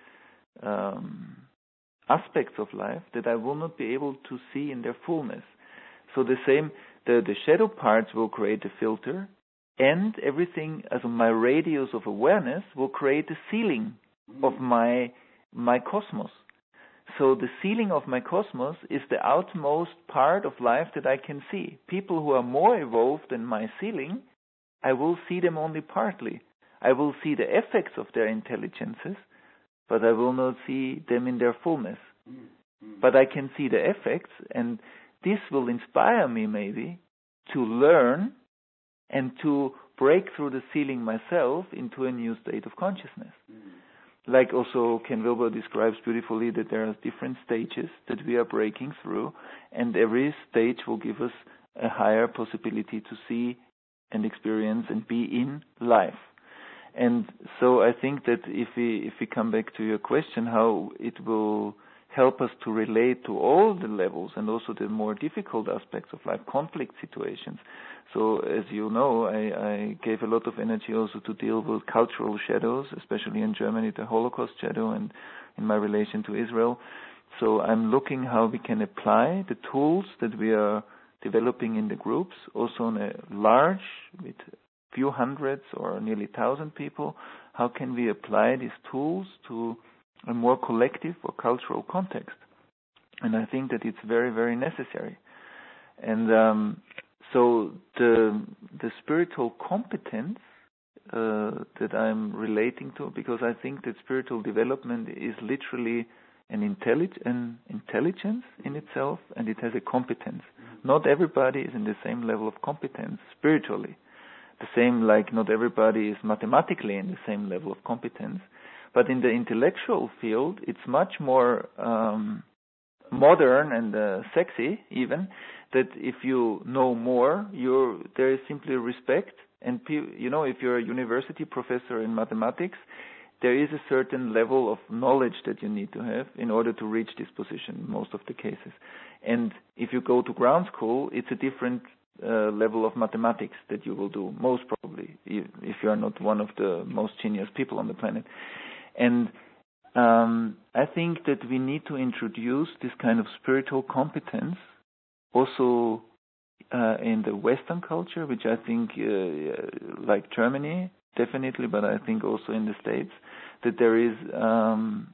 C: um, aspects of life that I will not be able to see in their fullness. So the same, the, the shadow parts will create a filter, and everything as my radius of awareness will create a ceiling of my my cosmos. So the ceiling of my cosmos is the outmost part of life that I can see. People who are more evolved than my ceiling, I will see them only partly. I will see the effects of their intelligences, but I will not see them in their fullness. Mm-hmm. But I can see the effects, and this will inspire me maybe to learn and to break through the ceiling myself into a new state of consciousness. Mm-hmm. Like also Ken Wilber describes beautifully that there are different stages that we are breaking through, and every stage will give us a higher possibility to see and experience and be in life. And so I think that if we if we come back to your question, how it will help us to relate to all the levels and also the more difficult aspects of life, conflict situations. So as you know, I, I gave a lot of energy also to deal with cultural shadows, especially in Germany, the Holocaust shadow, and in my relation to Israel. So I'm looking how we can apply the tools that we are developing in the groups, also on a large, with few hundreds or nearly thousand people. How can we apply these tools to a more collective or cultural context? And I think that it's very, very necessary.
D: And um, so the the spiritual competence uh, that I'm relating to, because I think that spiritual development is literally an, intellig- an intelligence in itself, and it has a competence. Not everybody is in the same level of competence spiritually. The same, like not everybody is mathematically in the same level of competence. But in the intellectual field, it's much more um, modern and uh, sexy, even, that if you know more, you're, there is simply respect. And, you know, if you're a university professor in mathematics, there is a certain level of knowledge that you need to have in order to reach this position in most of the cases. And if you go to ground school, it's a different uh, level of mathematics that you will do, most probably, if you are not one of the most genius people on the planet. And um, I think that we need to introduce this kind of spiritual competence also uh, in the Western culture, which I think, uh, like Germany, definitely, but I think also in the States, that there is, um,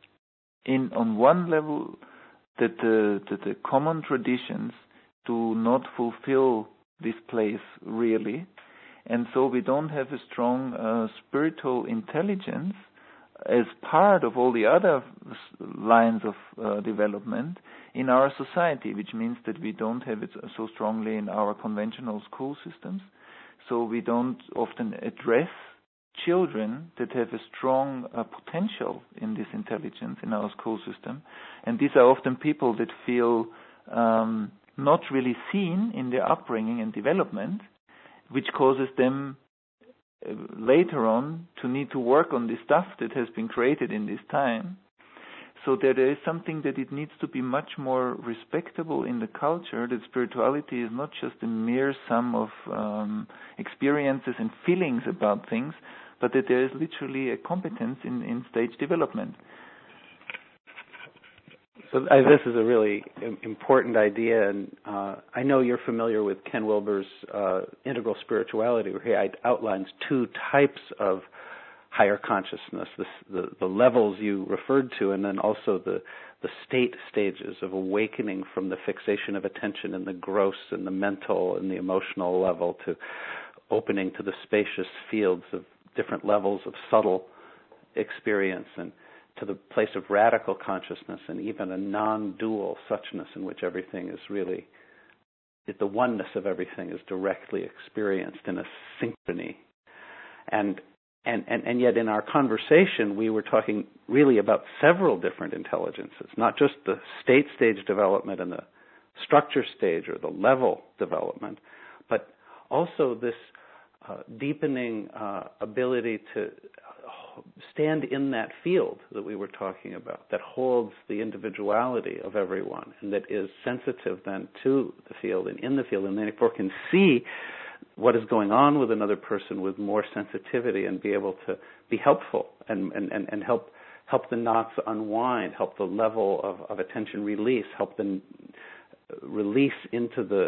D: in on one level, that the, that the common traditions do not fulfill this place really, and so we don't have a strong uh, spiritual intelligence as part of all the other lines of uh, development in our society, which means that we don't have it so strongly in our conventional school systems. So we don't often address children that have a strong uh, potential in this intelligence in our school system. And these are often people that feel um, not really seen in their upbringing and development, which causes them uh, later on to need to work on the stuff that has been created in this time. So that there is something that it needs to be much more respectable in the culture, that spirituality is not just a mere sum of um, experiences and feelings about things, but that there is literally a competence in, in stage development.
B: So uh, this is a really important idea, and uh, I know you're familiar with Ken Wilber's uh, Integral Spirituality, where he outlines two types of higher consciousness, the, the, the levels you referred to, and then also the, the state stages of awakening from the fixation of attention in the gross and the mental and the emotional level to opening to the spacious fields of different levels of subtle experience, and to the place of radical consciousness and even a non-dual suchness in which everything is really, the oneness of everything is directly experienced in a synchrony. And And, and, and yet in our conversation, we were talking really about several different intelligences, not just the state stage development and the structure stage or the level development, but also this uh, deepening uh, ability to stand in that field that we were talking about, that holds the individuality of everyone and that is sensitive then to the field and in the field, and therefore can see what is going on with another person with more sensitivity and be able to be helpful and, and, and, and help help the knots unwind, help the level of, of attention release, help them release into the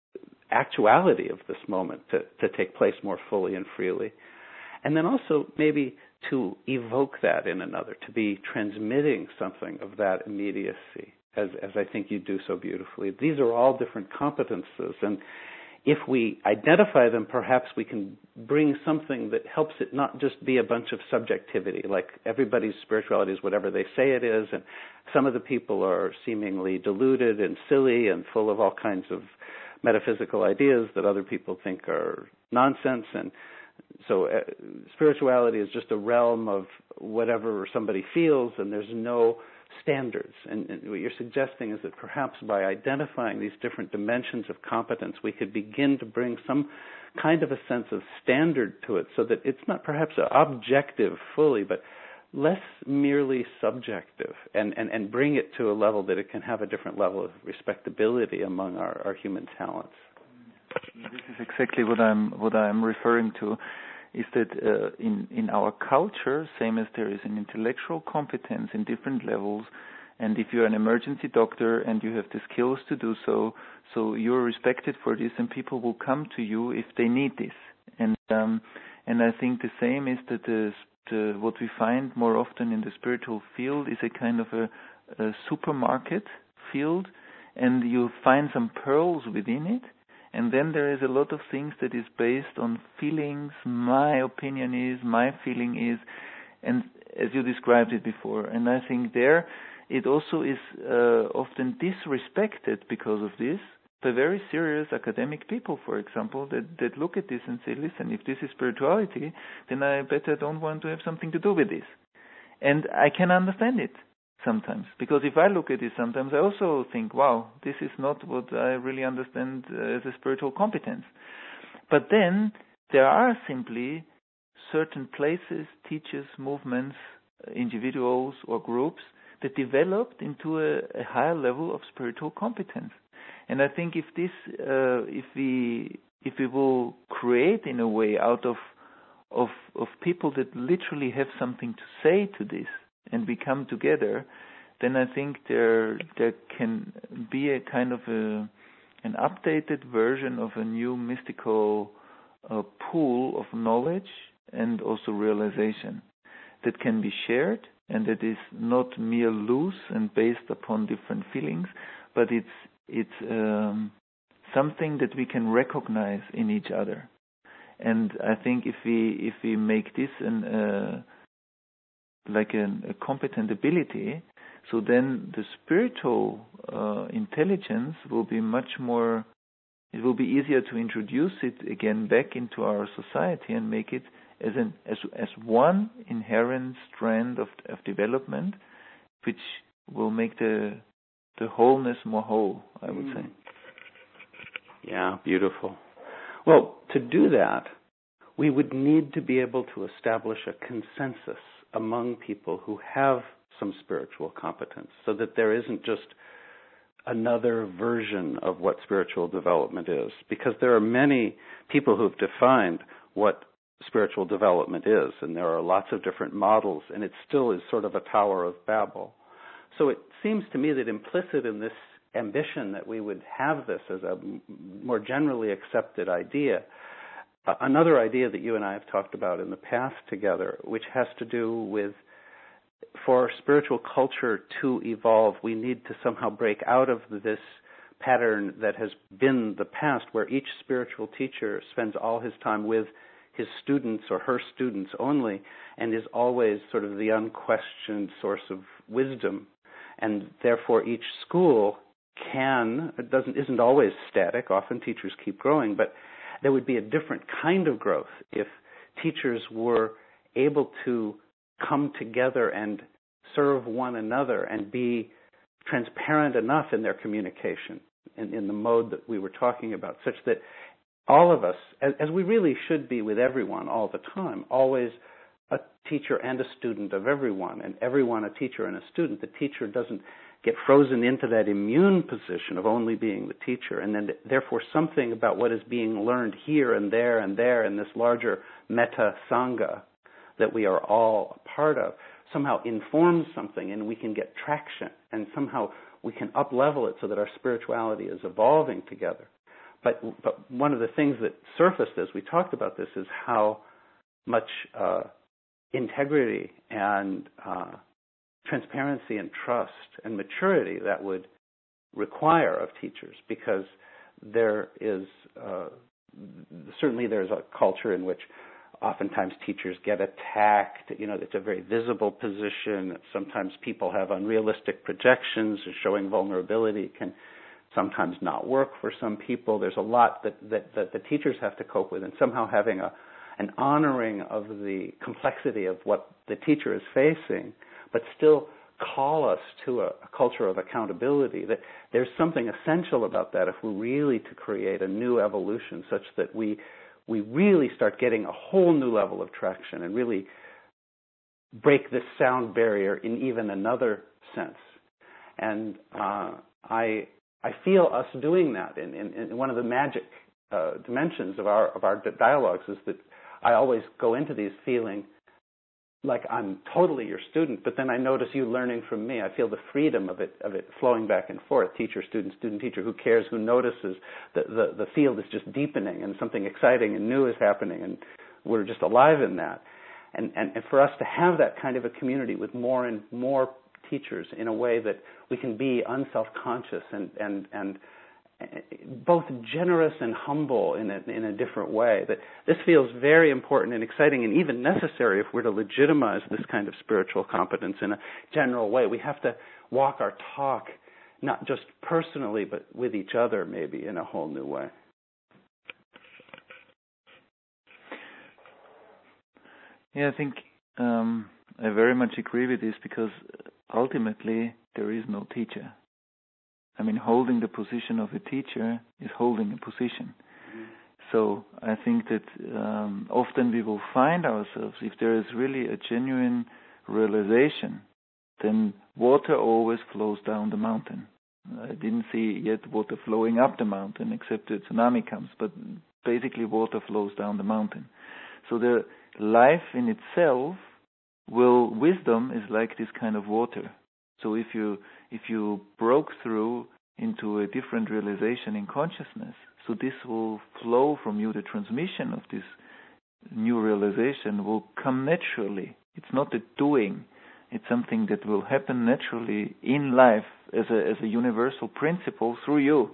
B: actuality of this moment to, to take place more fully and freely. And then also maybe to evoke that in another, to be transmitting something of that immediacy, as, as I think you do so beautifully. These are all different competences, and if we identify them, perhaps we can bring something that helps it not just be a bunch of subjectivity, like everybody's spirituality is whatever they say it is, and some of the people are seemingly deluded and silly and full of all kinds of metaphysical ideas that other people think are nonsense. And so uh, spirituality is just a realm of whatever somebody feels, and there's no standards. And, and what you're suggesting is that perhaps by identifying these different dimensions of competence, we could begin to bring some kind of a sense of standard to it, so that it's not perhaps objective fully, but less merely subjective, and, and, and bring it to a level that it can have a different level of respectability among our, our human talents.
D: This is exactly what I'm what I'm referring to, is that uh, in, in our culture, same as there is an intellectual competence in different levels, and if you're an emergency doctor and you have the skills to do so, so you're respected for this, and people will come to you if they need this. And um, and I think the same is that the, the, what we find more often in the spiritual field is a kind of a, a supermarket field, and you find some pearls within it. And then there is a lot of things that is based on feelings. My opinion is, my feeling is, and as you described it before. And I think there it also is uh, often disrespected because of this by very serious academic people, for example, that, that look at this and say, listen, if this is spirituality, then I better don't want to have something to do with this. And I can understand it sometimes, because if I look at it sometimes, I also think, wow, this is not what I really understand uh, as a spiritual competence. But then there are simply certain places, teachers, movements, individuals or groups that developed into a, a higher level of spiritual competence. And I think if this, uh, if we, if we will create in a way out of, of, of people that literally have something to say to this, and we come together, then I think there, there can be a kind of a, an updated version of a new mystical uh, pool of knowledge and also realization that can be shared, and that is not mere loose and based upon different feelings, but it's it's um, something that we can recognize in each other. And I think if we if we make this an uh, like an, a competent ability, so then the spiritual uh, intelligence will be much more. It will be easier to introduce it again back into our society and make it as an as as one inherent strand of of development, which will make the the wholeness more whole, I would mm. say.
B: Yeah, beautiful. Well, to do that, we would need to be able to establish a consensus among people who have some spiritual competence, so that there isn't just another version of what spiritual development is, because there are many people who've defined what spiritual development is, and there are lots of different models, and it still is sort of a Tower of Babel. So it seems to me that implicit in this ambition that we would have this as a more generally accepted idea, uh, another idea that you and I have talked about in the past together, which has to do with, for spiritual culture to evolve, we need to somehow break out of this pattern that has been the past, where each spiritual teacher spends all his time with his students or her students only, and is always sort of the unquestioned source of wisdom. And therefore each school can, it doesn't, isn't always static, often teachers keep growing, but there would be a different kind of growth if teachers were able to come together and serve one another and be transparent enough in their communication in, in the mode that we were talking about, such that all of us, as, as we really should be with everyone all the time, always a teacher and a student of everyone, and everyone a teacher and a student. The teacher doesn't get frozen into that immune position of only being the teacher, and then therefore something about what is being learned here and there and there in this larger meta sangha that we are all a part of somehow informs something, and we can get traction, and somehow we can up-level it so that our spirituality is evolving together. But, but one of the things that surfaced as we talked about this is how much uh, integrity and uh, transparency and trust and maturity that would require of teachers, because there is uh, certainly there's a culture in which oftentimes teachers get attacked. You know, it's a very visible position. Sometimes people have unrealistic projections, showing vulnerability can sometimes not work for some people. There's a lot that, that, that the teachers have to cope with, and somehow having a an honoring of the complexity of what the teacher is facing, but still call us to a, a culture of accountability. That there's something essential about that if we're really to create a new evolution, such that we we really start getting a whole new level of traction and really break this sound barrier in even another sense. And uh, I I feel us doing that. In, in, in one of the magic uh, dimensions of our of our dialogues is that I always go into these feeling like I'm totally your student, but then I notice you learning from me. I feel the freedom of it of it flowing back and forth. Teacher, student, student, teacher. Who cares? Who notices? The the, the field is just deepening, and something exciting and new is happening, and we're just alive in that. And, and and for us to have that kind of a community with more and more teachers in a way that we can be unself-conscious and, and, and both generous and humble in a, in a different way. That this feels very important and exciting and even necessary if we're to legitimize this kind of spiritual competence in a general way. We have to walk our talk, not just personally, but with each other maybe in a whole new way.
C: Yeah, I think um, I very much agree with this, because ultimately there is no teacher. I mean, holding the position of a teacher is holding a position. Mm-hmm. So I think that um, often we will find ourselves, if there is really a genuine realization, then water always flows down the mountain. I didn't see yet water flowing up the mountain, except the tsunami comes, but basically water flows down the mountain. So the life in itself will, wisdom is like this kind of water. So if you if you broke through into a different realization in consciousness, so this will flow from you, the transmission of this new realization will come naturally. It's not a doing, it's something that will happen naturally in life as a as a universal principle through you.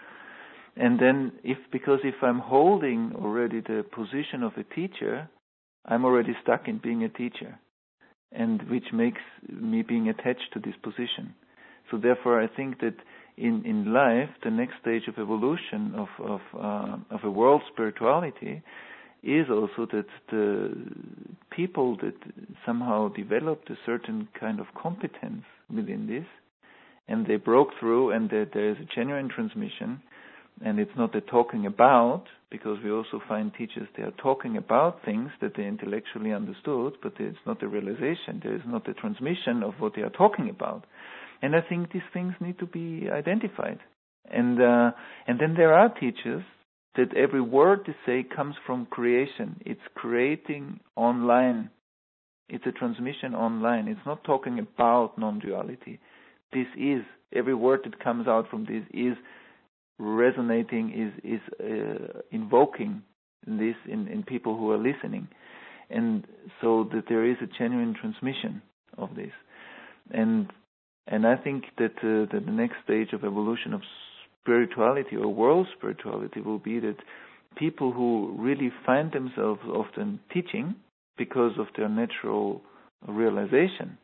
C: And then if because if I'm holding already the position of a teacher, I'm already stuck in being a teacher, and which makes me being attached to this position. So therefore, I think that in, in life, the next stage of evolution of of, uh, of a world spirituality is also that the people that somehow developed a certain kind of competence within this, and they broke through, and that there is a genuine transmission. And it's not the talking about, because we also find teachers, they are talking about things that they intellectually understood, but it's not the realization, there is not the transmission of what they are talking about. And I think these things need to be identified. And uh, and then there are teachers that every word they say comes from creation. It's creating online. It's a transmission online. It's not talking about non-duality. This is, every word that comes out from this is resonating, is is uh, invoking this in, in people who are listening, and so that there is a genuine transmission of this, and and I think that, uh, that the next stage of evolution of spirituality or world spirituality will be that people who really find themselves often teaching because of their natural realization.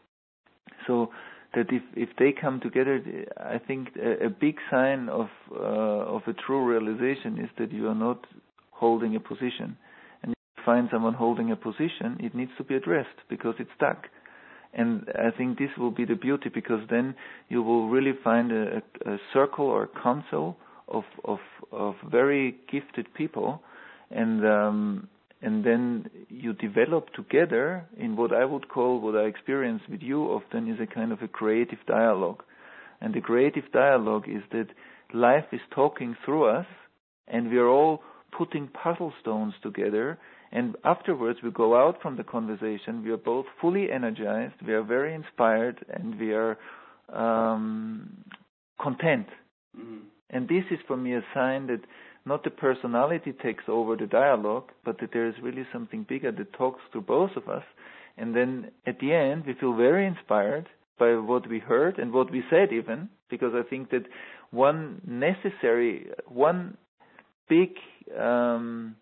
C: So that if, if they come together, I think a, a big sign of uh, of a true realization is that you are not holding a position. And if you find someone holding a position, it needs to be addressed because it's stuck. And I think this will be the beauty, because then you will really find a, a, a circle or a council of of of very gifted people, and um, and then you develop together in what I would call, what I experience with you often, is a kind of a creative dialogue. And the creative dialogue is that life is talking through us, and we are all putting puzzle stones together, and afterwards we go out from the conversation, we are both fully energized, we are very inspired, and we are um, content. Mm-hmm. And this is for me a sign that not the personality takes over the dialogue, but that there is really something bigger that talks to both of us. And then at the end, we feel very inspired by what we heard and what we said even, because I think that one necessary, one big um,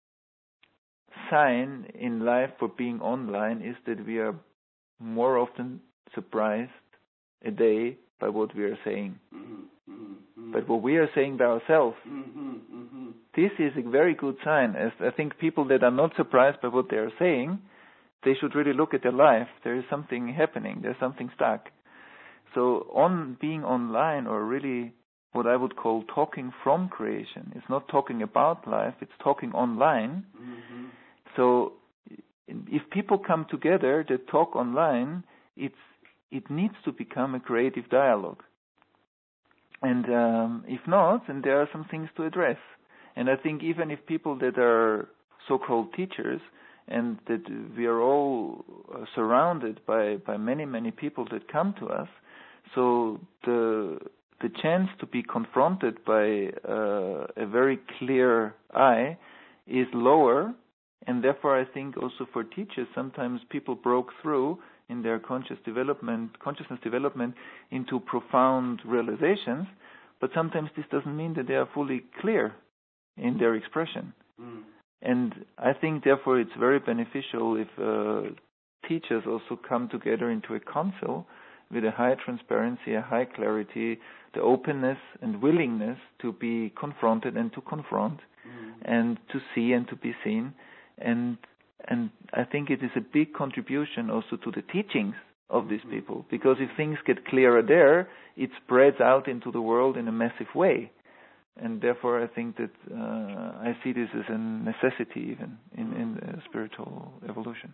C: sign in life for being online is that we are more often surprised a day by what we are saying. Mm-hmm. Mm-hmm. But what we are saying by ourselves, mm-hmm. Mm-hmm. this is a very good sign. As I think people that are not surprised by what they are saying, they should really look at their life. There is something happening. There's something stuck. So on being online, or really what I would call talking from creation, it's not talking about life, it's talking online. Mm-hmm. So if people come together that talk online, it's it needs to become a creative dialogue. And um, if not, then there are some things to address. And I think even if people that are so-called teachers, and that we are all surrounded by, by many, many people that come to us, so the the chance to be confronted by uh, a very clear eye is lower
D: And therefore, I think also for teachers, sometimes people broke through in their conscious development, consciousness development into profound realizations, but sometimes this doesn't mean that they are fully clear in their expression. Mm. And I think, therefore, it's very beneficial if uh, teachers also come together into a council with a high transparency, a high clarity, the openness and willingness to be confronted and to confront, mm. and to see and to be seen. And and I think it is a big contribution also to the teachings of these people, because if things get clearer there, it spreads out into the world in a massive way. And therefore, I think that uh, I see this as a necessity even in, in uh, spiritual evolution.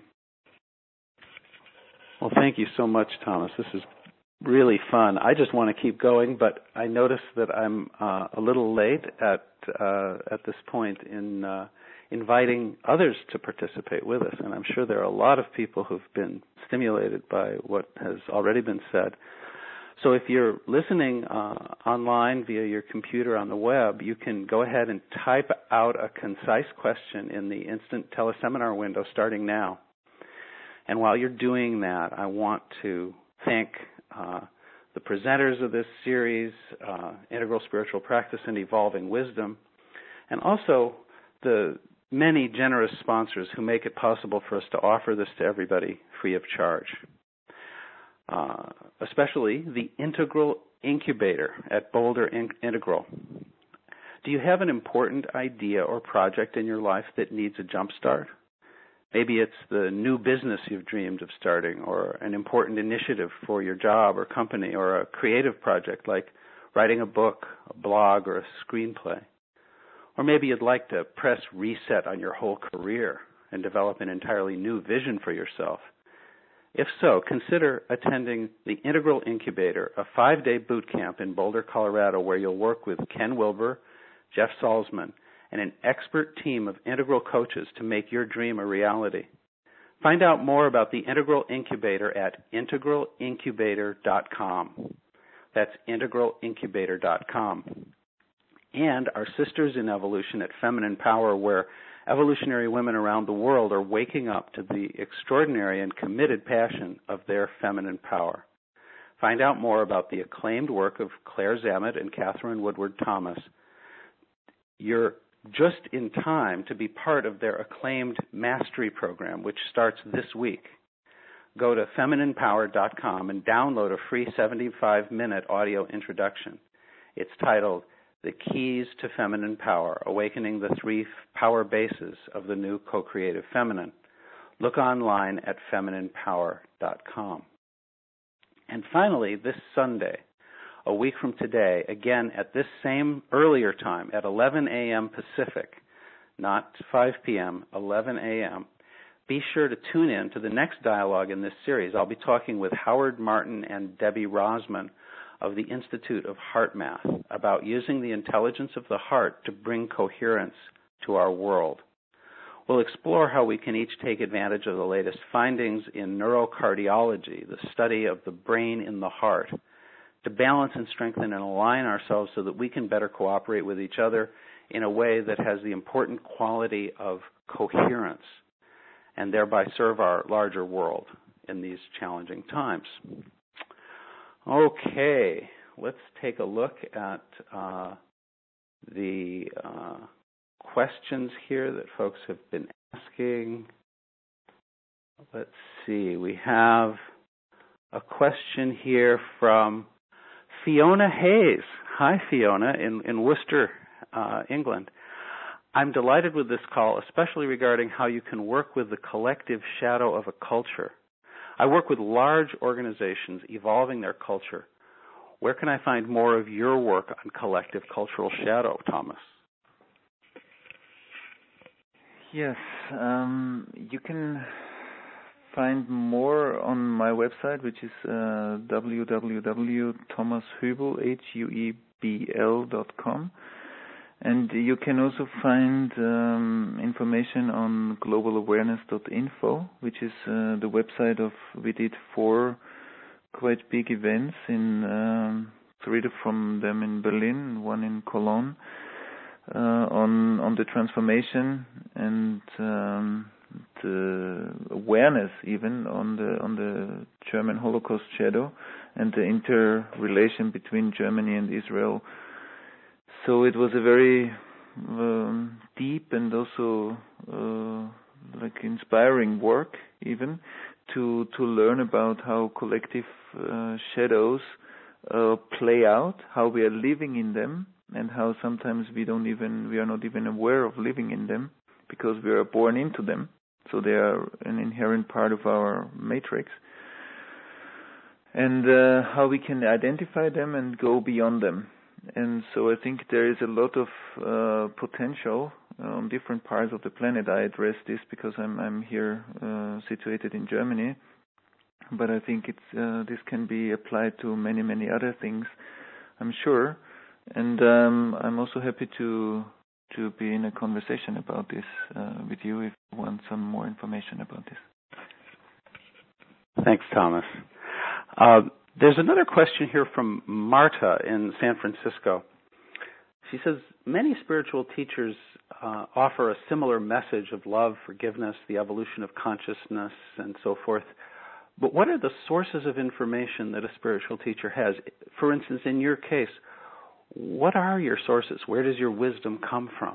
B: Well, thank you so much, Thomas. This is really fun. I just want to keep going, but I notice that I'm uh, a little late at uh, at this point in uh, inviting others to participate with us. And I'm sure there are a lot of people who've been stimulated by what has already been said. So if you're listening uh, online via your computer on the web, you can go ahead and type out a concise question in the instant teleseminar window starting now. And while you're doing that, I want to thank uh, the presenters of this series, uh, Integral Spiritual Practice and Evolving Wisdom, and also the many generous sponsors who make it possible for us to offer this to everybody free of charge. Uh, especially the Integral Incubator at Boulder In- Integral. Do you have an important idea or project in your life that needs a jump start? Maybe it's the new business you've dreamed of starting, or an important initiative for your job or company, or a creative project like writing a book, a blog, or a screenplay. Or maybe you'd like to press reset on your whole career and develop an entirely new vision for yourself. If so, consider attending the Integral Incubator, a five-day boot camp in Boulder, Colorado, where you'll work with Ken Wilber, Jeff Salzman, and an expert team of integral coaches to make your dream a reality. Find out more about the Integral Incubator at integral incubator dot com. That's integral incubator dot com. And our Sisters in Evolution at Feminine Power, where evolutionary women around the world are waking up to the extraordinary and committed passion of their feminine power. Find out more about the acclaimed work of Claire Zammit and Catherine Woodward Thomas. You're just in time to be part of their acclaimed mastery program, which starts this week. Go to feminine power dot com and download a free seventy-five minute audio introduction. It's titled The Keys to Feminine Power, Awakening the Three Power Bases of the New Co-Creative Feminine. Look online at feminine power dot com. And finally, this Sunday, a week from today, again at this same earlier time, at eleven a.m. Pacific, not five p.m., eleven a.m., be sure to tune in to the next dialogue in this series. I'll be talking with Howard Martin and Debbie Rosman of the Institute of Heart Math about using the intelligence of the heart to bring coherence to our world. We'll explore how we can each take advantage of the latest findings in neurocardiology, the study of the brain in the heart, to balance and strengthen and align ourselves so that we can better cooperate with each other in a way that has the important quality of coherence and thereby serve our larger world in these challenging times. Okay, let's take a look at uh, the uh, questions here that folks have been asking. Let's see, we have a question here from Fiona Hayes. Hi, Fiona, in, in Worcester, uh, England. I'm delighted with this call, especially regarding how you can work with the collective shadow of a culture. I work with large organizations evolving their culture. Where can I find more of your work on collective cultural shadow, Thomas?
D: Yes, um, you can find more on my website, which is uh, w w w dot thomas huebel dot com. And you can also find um, information on global awareness dot info, which is uh, the website of, we did four quite big events, in um, three from them in Berlin, one in Cologne,
C: uh, on on the transformation and um, the awareness even on the on the German Holocaust shadow and the interrelation between Germany and Israel. So it was a very um, deep and also uh, like inspiring work even to to learn about how collective uh, shadows uh, play out, how we are living in them, and how sometimes we don't even we are not even aware of living in them because we are born into them. So they are an inherent part of our matrix. And uh, how we can identify them and go beyond them. And so I think there is a lot of uh, potential on different parts of the planet. I address this because I'm I'm here uh, situated in Germany, but I think it's uh, this can be applied to many many other things, I'm sure. And um, I'm also happy to to be in a conversation about this uh, with you if you want some more information about this.
B: Thanks, Thomas. Uh, there's another question here from Marta in San Francisco. She says, many spiritual teachers uh, offer a similar message of love, forgiveness, the evolution of consciousness, and so forth. But what are the sources of information that a spiritual teacher has? For instance, in your case, what are your sources? Where does your wisdom come from?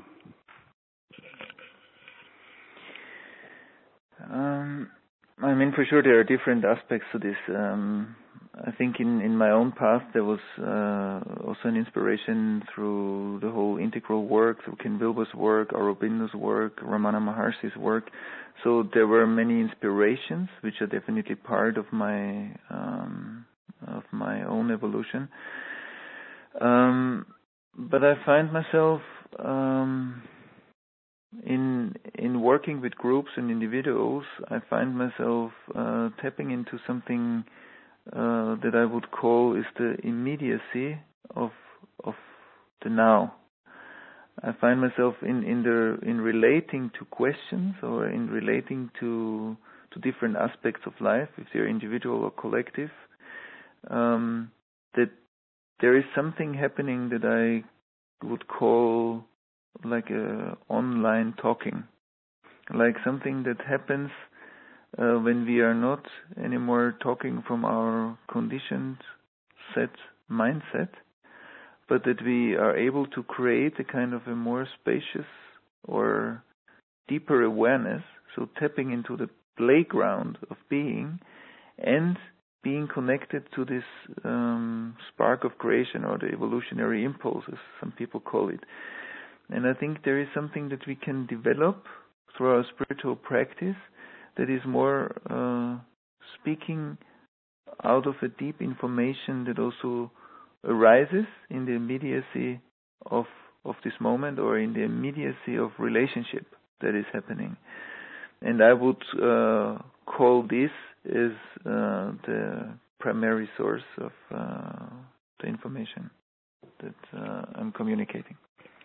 C: Um, I mean, for sure, there are different aspects to this. Um, I think in, in my own path, there was uh, also an inspiration through the whole integral work, through Ken Wilber's work, Aurobindo's work, Ramana Maharshi's work. So there were many inspirations, which are definitely part of my um, of my own evolution. Um, but I find myself um, in in working with groups and individuals. I find myself uh, tapping into something uh, that I would call is the immediacy of of the now. I find myself in in the in relating to questions or in relating to to different aspects of life, if they're individual or collective. Um, that there is something happening that I would call like a online talking, like something that happens uh, when we are not anymore talking from our conditioned set mindset, but that we are able to create a kind of a more spacious or deeper awareness, so tapping into the playground of being and being connected to this um, spark of creation or the evolutionary impulse, as some people call it. And I think there is something that we can develop through our spiritual practice that is more uh, speaking out of a deep information that also arises in the immediacy of of this moment or in the immediacy of relationship that is happening. And I would uh, call this is uh, the primary source of uh, the information that uh, I'm communicating.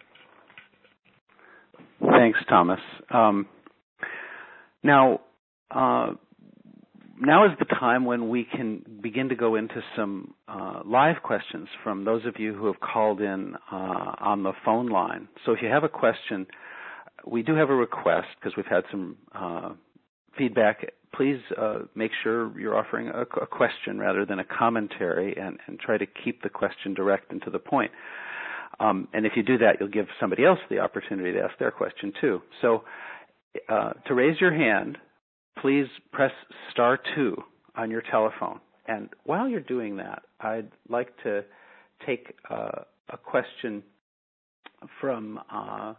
B: Thanks, Thomas. Um, now, uh, now is the time when we can begin to go into some uh, live questions from those of you who have called in uh, on the phone line. So if you have a question, we do have a request because we've had some uh, feedback. Please uh, make sure you're offering a, a question rather than a commentary, and, and try to keep the question direct and to the point. Um, and if you do that, you'll give somebody else the opportunity to ask their question too. So uh, to raise your hand, please press star two on your telephone. And while you're doing that, I'd like to take uh, a question from uh,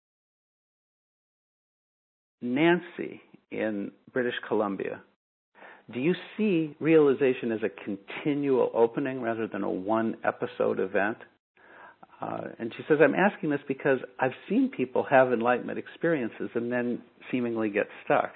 B: Nancy in British Columbia. Do you see realization as a continual opening rather than a one-episode event? Uh, and she says, I'm asking this because I've seen people have enlightenment experiences and then seemingly get stuck.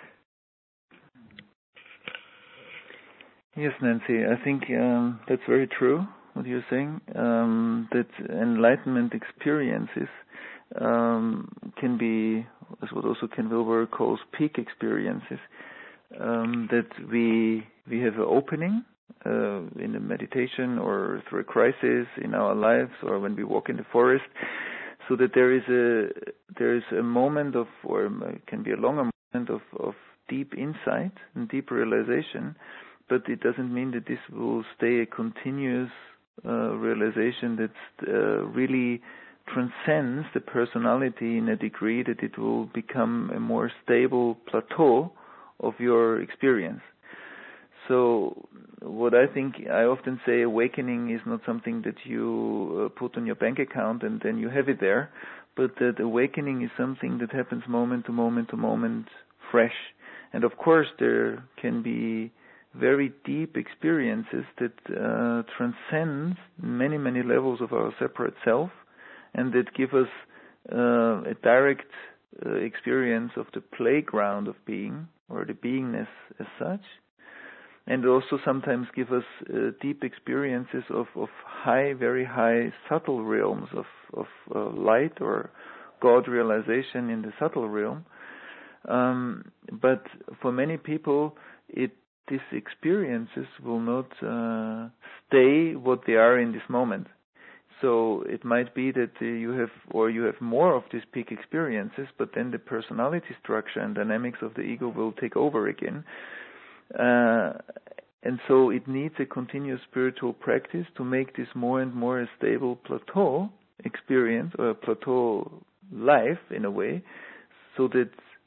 C: Yes, Nancy, I think um, that's very true, what you're saying, um, that enlightenment experiences um, can be, as what also Ken Wilber calls peak experiences, um, that we we have an opening uh, in a meditation or through a crisis in our lives or when we walk in the forest.
D: so that there is a there is a moment of, or it can be a longer moment of, of deep insight and deep realization, but it doesn't mean that this will stay a continuous uh, realization that uh, really transcends the personality in a degree that it will become a more stable plateau of your experience. So what I think, I often say awakening is not something that you uh, put on your bank account and then you have it there, but that awakening is something that happens moment to moment to moment, fresh. And of course there can be very deep experiences that uh, transcend many, many levels of our separate self, and that give us uh, a direct uh, experience of the playground of being, or the beingness as such, and also sometimes give us uh, deep experiences of, of high, very high, subtle realms of, of uh, light or God realization in the subtle realm. Um, but for many people, it these experiences will not uh, stay what they are in this moment. So it might be that uh, you have, or you have more of these peak experiences, but then the personality structure and dynamics of the ego will take over again. Uh, and so it needs a continuous spiritual practice to make this more and more a stable plateau experience, or a plateau life in a way, so that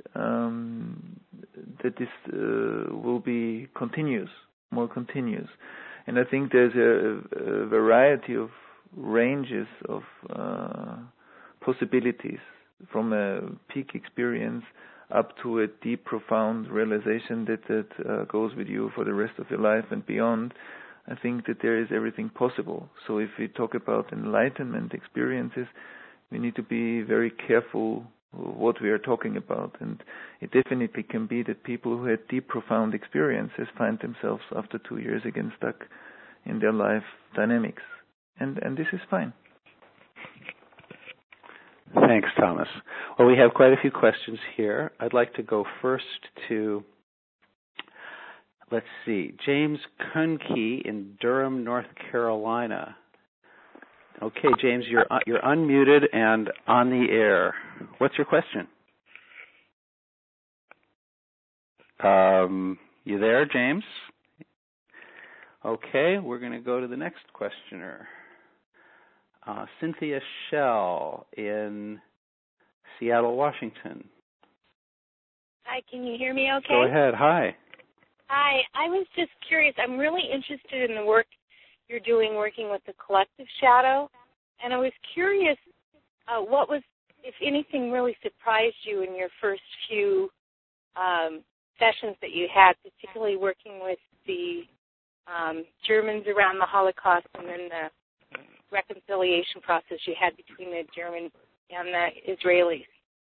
D: um, that this uh, will be continuous, more continuous. And I think there's a, a variety of ranges of uh, possibilities, from a peak experience up to a deep, profound realization that that uh, goes with you for the rest of your life and beyond. I think that there is everything possible. So if we talk about enlightenment experiences, we need to be very careful what we are talking about. And it definitely can be that people who had deep, profound experiences find themselves after two years again stuck in their life dynamics. And and this is fine.
B: Thanks, Thomas. Well, we have quite a few questions here. I'd like to go first to, let's see, James Kuhnke in Durham, North Carolina. Okay, James, you're you're unmuted and on the air. What's your question? Um, you there, James? Okay, we're going to go to the next questioner. Uh, Cynthia Schell in Seattle, Washington.
E: Hi, can you hear me okay?
B: Go ahead. Hi.
E: Hi, I was just curious. I'm really interested in the work you're doing working with the collective shadow, and I was curious uh, what was, if anything, really surprised you in your first few um, sessions that you had, particularly working with the um, Germans around the Holocaust and then the reconciliation process you had between the Germans and the Israelis.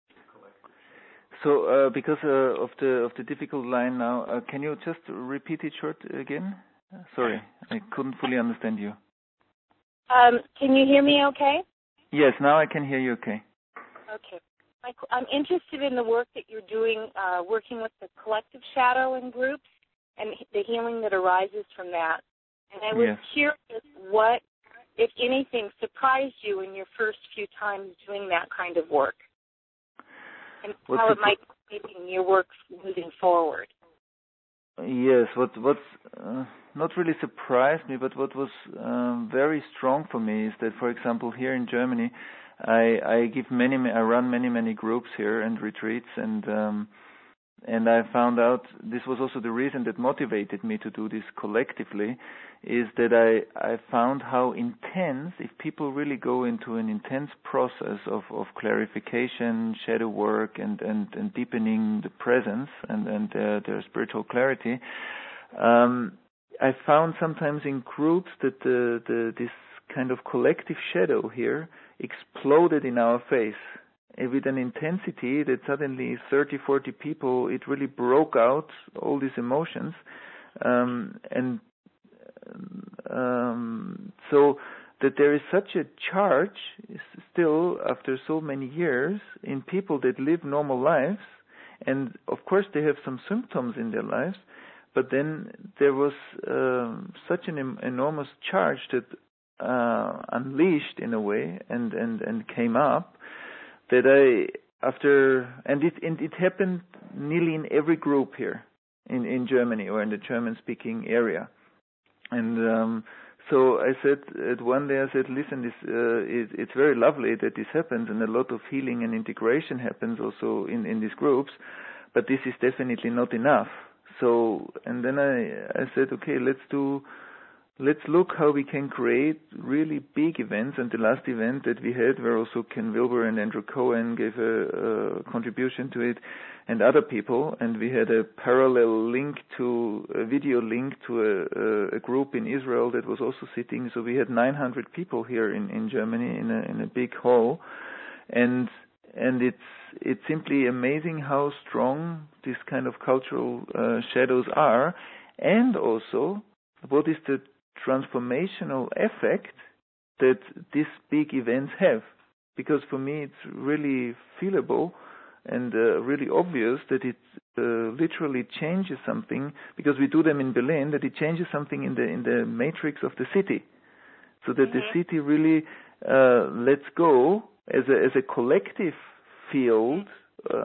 D: So, uh, because uh, of the of the difficult line now, uh, can you just repeat it short again? Sorry, I couldn't fully understand you.
E: Um, can you hear me okay?
D: Yes, now I can hear you okay.
E: Okay. I'm interested in the work that you're doing, uh, working with the collective shadow in groups and the healing that arises from that. And I was
D: yes.
E: curious what, if anything, surprised you in your first few times doing that kind of work, and
D: What's
E: how it
D: the,
E: might be making your work moving forward.
D: Yes, what what uh, not really surprised me, but what was um, very strong for me is that, for example, here in Germany, I, I give many, I run many, many groups here and retreats, and um, and I found out this was also the reason that motivated me to do this collectively, is that I I found how intense, if people really go into an intense process of, of clarification, shadow work, and, and, and deepening the presence and, and uh, their spiritual clarity, um, I found sometimes in groups that the, the this kind of collective shadow here exploded in our face with an intensity that suddenly thirty, forty people, it really broke out all these emotions. Um, and um, so that there is such a charge still after so many years in people that live normal lives. And of course they have some symptoms in their lives, but then there was um, such an em- enormous charge that uh, unleashed in a way and, and, and came up, that I, after, and it, and it happened nearly in every group here in, in Germany or in the German-speaking area. And um, so I said, at one day I said, listen, this, uh, it, it's very lovely that this happens, and a lot of healing and integration happens also in, in these groups, but this is definitely not enough. So, and then I, I said, okay, let's do, let's look how we can create really big events. And the last event that we had, where also Ken Wilber and Andrew Cohen gave a, a contribution to it, and other people, and we had a parallel link to, a video link to a, a group in Israel that was also sitting. So we had nine hundred people here in, in Germany in a, in a big hall. And And it's it's simply amazing how strong this kind of cultural uh, shadows are, and also what is the transformational effect that these big events have. Because for me it's really feelable and uh, really obvious that it uh, literally changes something, because we do them in Berlin, that it changes something in the in the matrix of the city, so that mm-hmm. the city really uh, lets go as a as a collective field uh,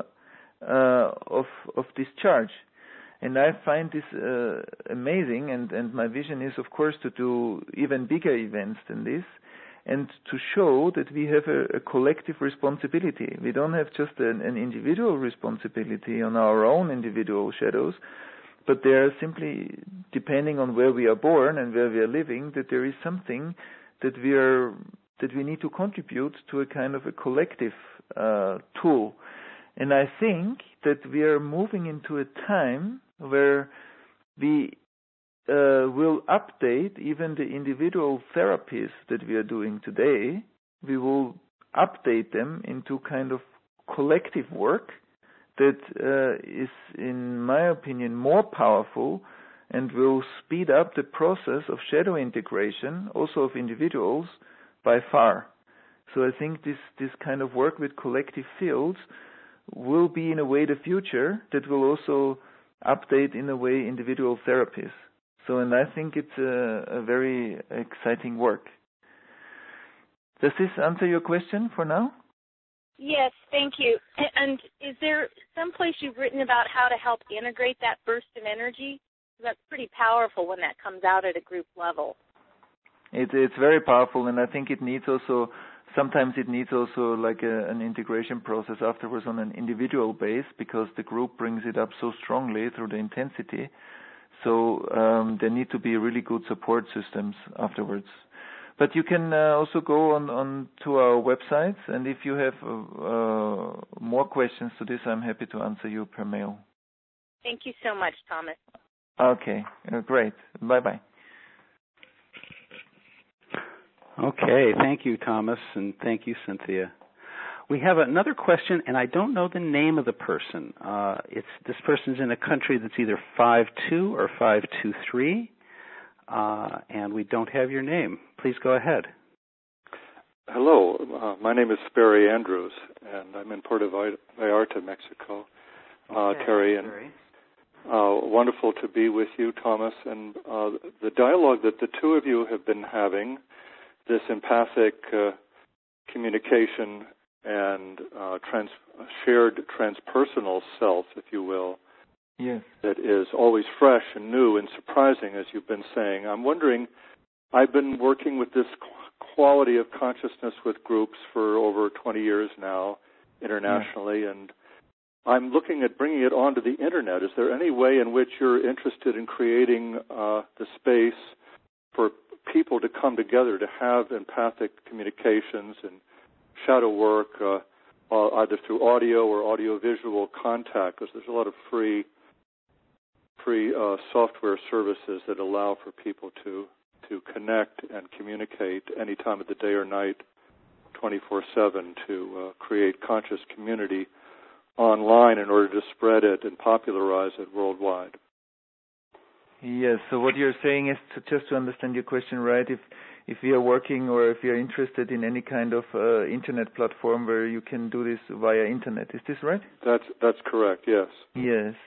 D: uh, of of discharge. And I find this uh, amazing, and, and my vision is, of course, to do even bigger events than this, and to show that we have a, a collective responsibility. We don't have just an, an individual responsibility on our own individual shadows, but they are simply, depending on where we are born and where we are living, that there is something that we are that we need to contribute to a kind of a collective uh, tool. And I think that we are moving into a time where we uh, will update even the individual therapies that we are doing today. We will update them into kind of collective work that uh, is, in my opinion, more powerful and will speed up the process of shadow integration, also of individuals, by far. So I think this, this kind of work with collective fields will be in a way the future that will also update in a way individual therapies. So, and I think it's a, a very exciting work. Does this answer your question for now?
E: Yes, thank you. And is there some place you've written about how to help integrate that burst of energy? That's pretty powerful when that comes out at a group level.
D: It's it's very powerful, and I think it needs also, sometimes it needs also like a, an integration process afterwards on an individual base, because the group brings it up so strongly through the intensity. So um, there need to be really good support systems afterwards. But you can uh, also go on, on to our websites, and if you have uh, more questions to this, I'm happy to answer you per mail.
E: Thank you so much, Thomas.
D: Okay, uh, great. Bye-bye.
B: Okay, thank you, Thomas, and thank you, Cynthia. We have another question, and I don't know the name of the person. Uh, it's this person's in a country that's either five two or five two three, uh, and we don't have your name. Please go ahead.
F: Hello, uh, my name is Sperry Andrews, and I'm in Puerto Vallarta, Mexico. Uh, okay, Terry, and uh, wonderful to be with you, Thomas, and uh, the dialogue that the two of you have been having, this empathic uh, communication and uh, trans- shared transpersonal self, if you will,
D: yes,
F: that is always fresh and new and surprising, as you've been saying. I'm wondering, I've been working with this quality of consciousness with groups for over twenty years now, internationally, yes. and I'm looking at bringing it onto the Internet. Is there any way in which you're interested in creating uh, the space for people to come together to have empathic communications and shadow work, uh, either through audio or audio-visual contact? Because there's a lot of free, free uh, software services that allow for people to to connect and communicate any time of the day or night, twenty-four seven, to uh, create conscious community online in order to spread it and popularize it worldwide.
D: Yes, so what you're saying is, to, just to understand your question right, if if we are working or if you're interested in any kind of uh, internet platform where you can do this via internet, is this right?
F: That's that's correct, yes.
D: Yes.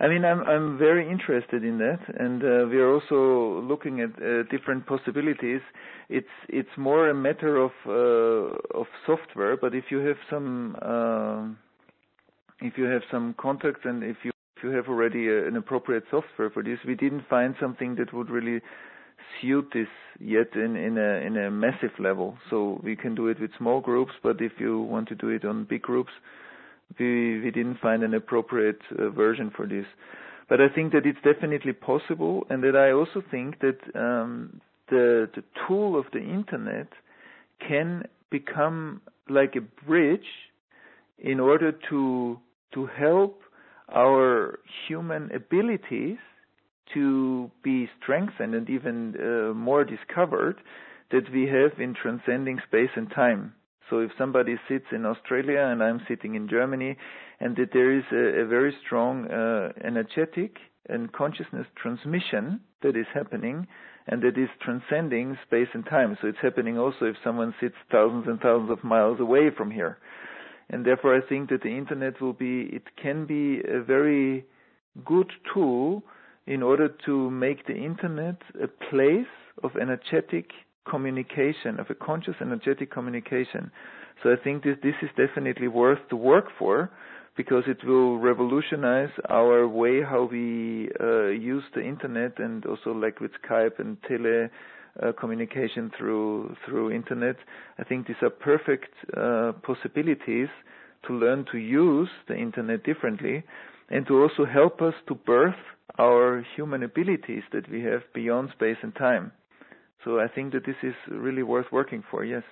D: I mean, I'm I'm very interested in that, and uh, we are also looking at uh, different possibilities. It's it's more a matter of uh, of software, but if you have some uh, if you have some contacts and if you if you have already a, an appropriate software for this, we didn't find something that would really suit this yet in in a in a massive level. So we can do it with small groups, but if you want to do it on big groups, We, we didn't find an appropriate uh, version for this. But I think that it's definitely possible, and that I also think that um, the, the tool of the Internet can become like a bridge in order to, to help our human abilities to be strengthened and even uh, more discovered that we have in transcending space and time. So if somebody sits in Australia and I'm sitting in Germany, and that there is a, a very strong uh, energetic and consciousness transmission that is happening, and that is transcending space and time. So it's happening also if someone sits thousands and thousands of miles away from here. And therefore I think that the Internet will be, it can be a very good tool in order to make the Internet a place of energetic communication, of a conscious energetic communication. So I think this this is definitely worth to work for, because it will revolutionize our way how we uh, use the Internet, and also like with Skype and tele uh, communication through through Internet. I think these are perfect uh, possibilities to learn to use the Internet differently, and to also help us to birth our human abilities that we have beyond space and time. So I think that this is really worth working for, yes.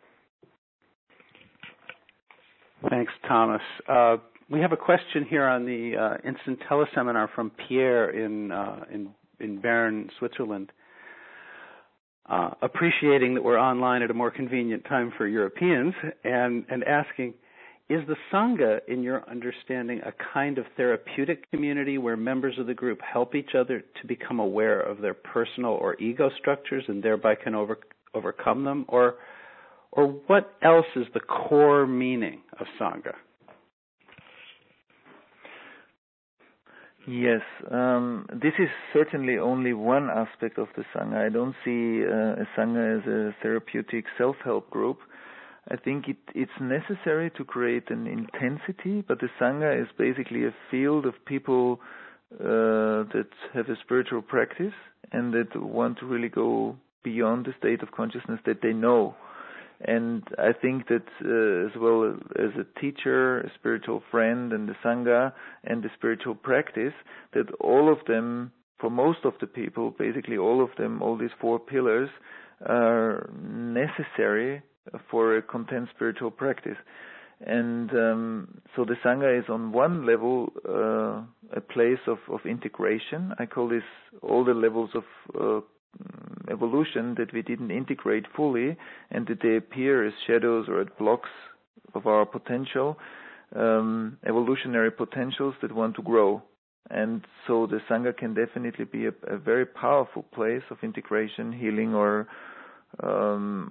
B: Thanks, Thomas. Uh, we have a question here on the uh, instant teleseminar from Pierre in uh, in, in Bern, Switzerland, uh, appreciating that we're online at a more convenient time for Europeans, and, and asking, is the Sangha, in your understanding, a kind of therapeutic community where members of the group help each other to become aware of their personal or ego structures and thereby can over, overcome them? Or, or what else is the core meaning of Sangha?
D: Yes, um, this is certainly only one aspect of the Sangha. I don't see uh, a Sangha as a therapeutic self-help group. I think it, it's necessary to create an intensity, but the Sangha is basically a field of people uh, that have a spiritual practice and that want to really go beyond the state of consciousness that they know. And I think that uh, as well as a teacher, a spiritual friend, and the Sangha and the spiritual practice, that all of them, for most of the people, basically all of them, all these four pillars are necessary for a content spiritual practice. And um, so the Sangha is on one level uh, a place of, of integration. I call this all the levels of uh, evolution that we didn't integrate fully, and that they appear as shadows or as blocks of our potential, um, evolutionary potentials that want to grow. And so the Sangha can definitely be a, a very powerful place of integration, healing, or um,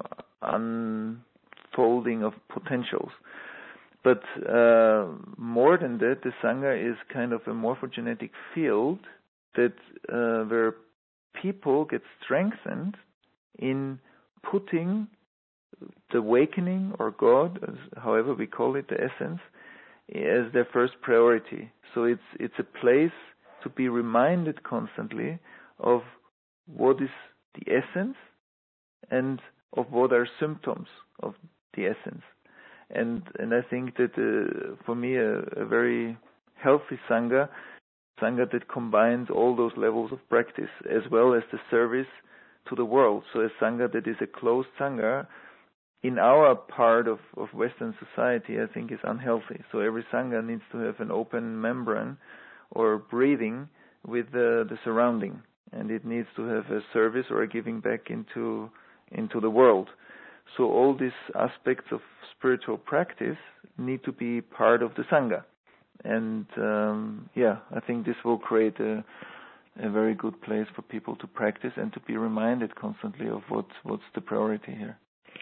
D: unfolding of potentials. But uh, more than that, the Sangha is kind of a morphogenetic field that uh, where people get strengthened in putting the awakening or God, as, however we call it, the essence, as their first priority. So it's it's a place to be reminded constantly of what is the essence and of what are symptoms of the essence. And and I think that uh, for me a, a very healthy Sangha, Sangha that combines all those levels of practice as well as the service to the world. So a Sangha that is a closed Sangha in our part of, of Western society, I think is unhealthy. So every Sangha needs to have an open membrane or breathing with the, the surrounding, and it needs to have a service or a giving back into into the world. So all these aspects of spiritual practice need to be part of the Sangha. And um, yeah, I think this will create a, a very good place for people to practice and to be reminded constantly of what, what's the priority here.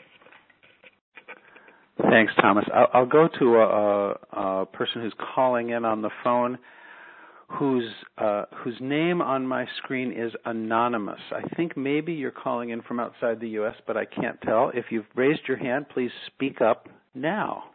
B: Thanks, Thomas. I'll, I'll go to a, a, a person who's calling in on the phone whose uh, whose name on my screen is anonymous. I think maybe you're calling in from outside the U S, but I can't tell. If you've raised your hand, please speak up now.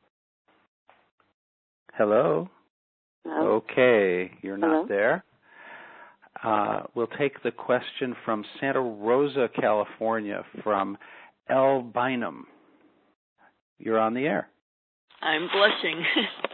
B: Hello?
G: Hello?
B: Okay, you're not
G: Hello?
B: there. Uh, we'll take the question from Santa Rosa, California, from El Bynum. You're on the air.
G: I'm blushing.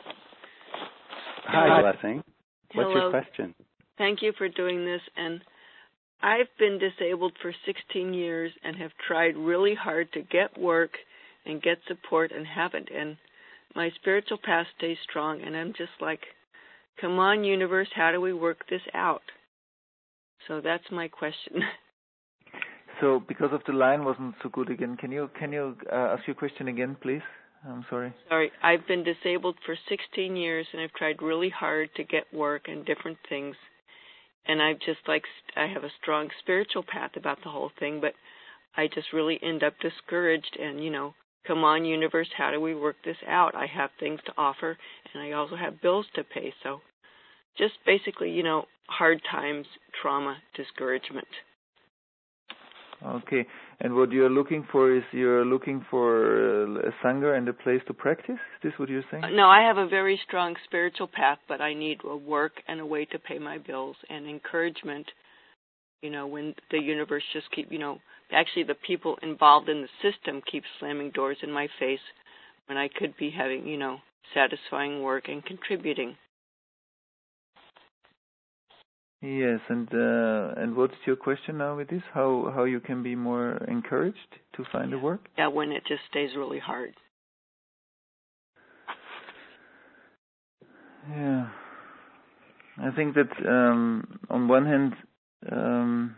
B: Hi, Blessing. What's
G: Hello.
B: your question?
G: Thank you for doing this. And I've been disabled for sixteen years and have tried really hard to get work and get support and haven't. And my spiritual path stays strong. And I'm just like, come on, universe, how do we work this out? So that's my question.
D: So because of the line wasn't so good again, can you can you uh, ask your question again, please? I'm sorry.
G: Sorry, I've been disabled for sixteen years, and I've tried really hard to get work and different things. And I've just like, I have a strong spiritual path about the whole thing, but I just really end up discouraged and, you know, come on, universe, how do we work this out? I have things to offer, and I also have bills to pay. So just basically, you know, hard times, trauma, discouragement.
D: Okay. And what you're looking for is you're looking for a sangha and a place to practice? Is this what you're saying?
G: No, I have a very strong spiritual path, but I need a work and a way to pay my bills and encouragement, you know, when the universe just keep, you know, actually the people involved in the system keep slamming doors in my face when I could be having, you know, satisfying work and contributing.
D: Yes, and uh, and what's your question now with this? How how you can be more encouraged to find the work?
G: Yeah, when it just stays really hard.
D: Yeah, I think that um, on one hand, um,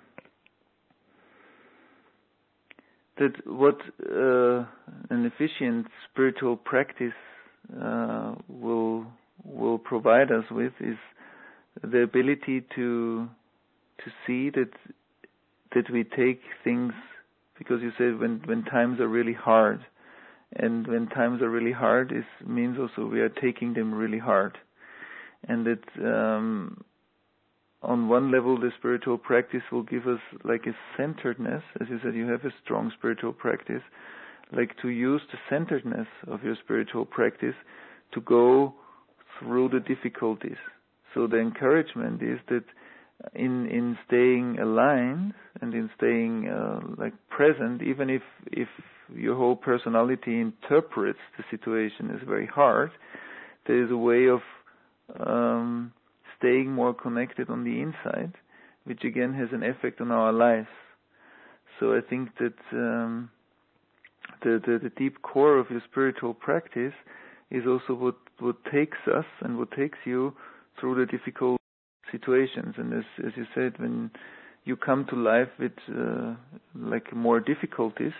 D: that what uh, an efficient spiritual practice uh, will will provide us with is the ability to to see that that we take things, because you said when when times are really hard, and when times are really hard, it means also we are taking them really hard, and that um, on one level the spiritual practice will give us like a centeredness, as you said, you have a strong spiritual practice, like to use the centeredness of your spiritual practice to go through the difficulties. So the encouragement is that in in staying aligned and in staying uh, like present, even if if your whole personality interprets the situation as very hard, there is a way of um, staying more connected on the inside, which again has an effect on our lives. So I think that um, the, the the deep core of your spiritual practice is also what what takes us and what takes you through the difficult situations. And as as you said, when you come to life with uh, like more difficulties,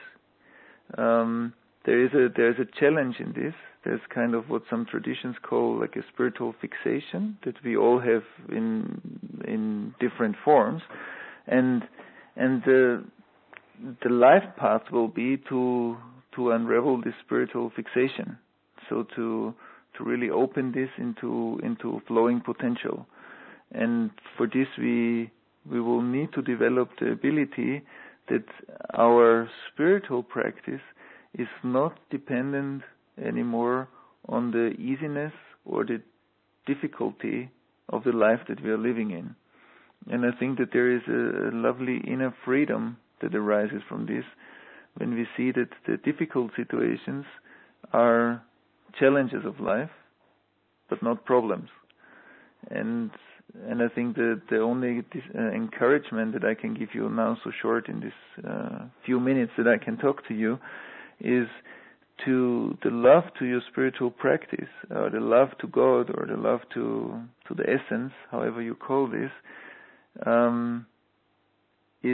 D: um, there is a there is a challenge in this. There's kind of what some traditions call like a spiritual fixation that we all have in in different forms, and and the the life path will be to to unravel this spiritual fixation. So to to really open this into into flowing potential. And for this we we will need to develop the ability that our spiritual practice is not dependent anymore on the easiness or the difficulty of the life that we are living in. And I think that there is a lovely inner freedom that arises from this when we see that the difficult situations are challenges of life, but not problems. And and I think that the only this, uh, encouragement that I can give you now, so short in this uh, few minutes that I can talk to you, is to the love to your spiritual practice, or the love to God, or the love to to the essence, however you call this, um, is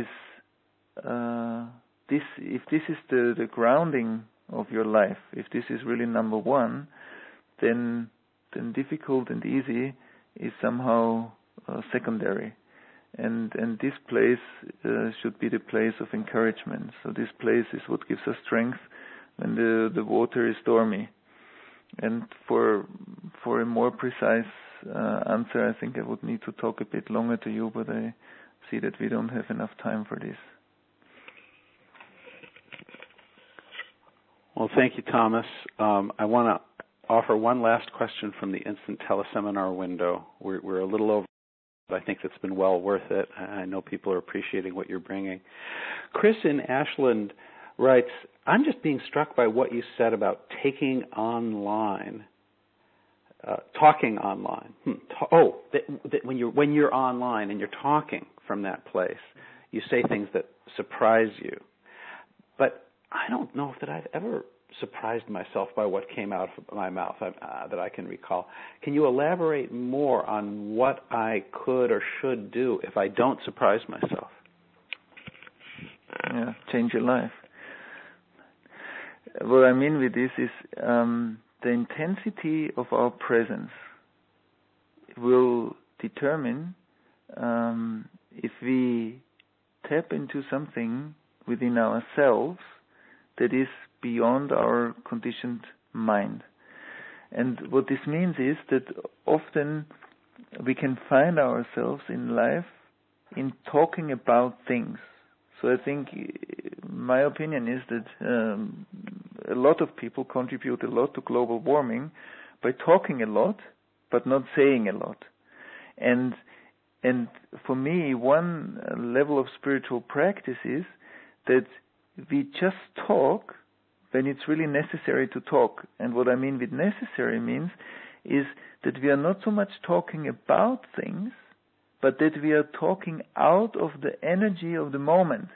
D: uh, this. If this is the, the grounding of your life, if this is really number one, then then difficult and easy is somehow uh, secondary, and and this place uh, should be the place of encouragement. So this place is what gives us strength when the the water is stormy. And for for a more precise uh, answer. I think I would need to talk a bit longer to you, but I see that we don't have enough time for this.
B: Well, thank you, Thomas. Um, I want to offer one last question from the instant teleseminar window. We're, we're a little over, but I think it's been well worth it. I know people are appreciating what you're bringing. Chris in Ashland writes, I'm just being struck by what you said about taking online, uh, talking online. Hmm. Ta- oh, that, that when you're when you're online and you're talking from that place, you say things that surprise you. But I don't know that I've ever surprised myself by what came out of my mouth uh, that I can recall. Can you elaborate more on what I could or should do if I don't surprise myself?
D: Yeah, change your life. What I mean with this is um, the intensity of our presence will determine um, if we tap into something within ourselves that is beyond our conditioned mind. And what this means is that often we can find ourselves in life in talking about things. So I think my opinion is that um, a lot of people contribute a lot to global warming by talking a lot, but not saying a lot. And and for me, one level of spiritual practice is that we just talk when it's really necessary to talk. And what I mean with necessary means is that we are not so much talking about things, but that we are talking out of the energy of the moment.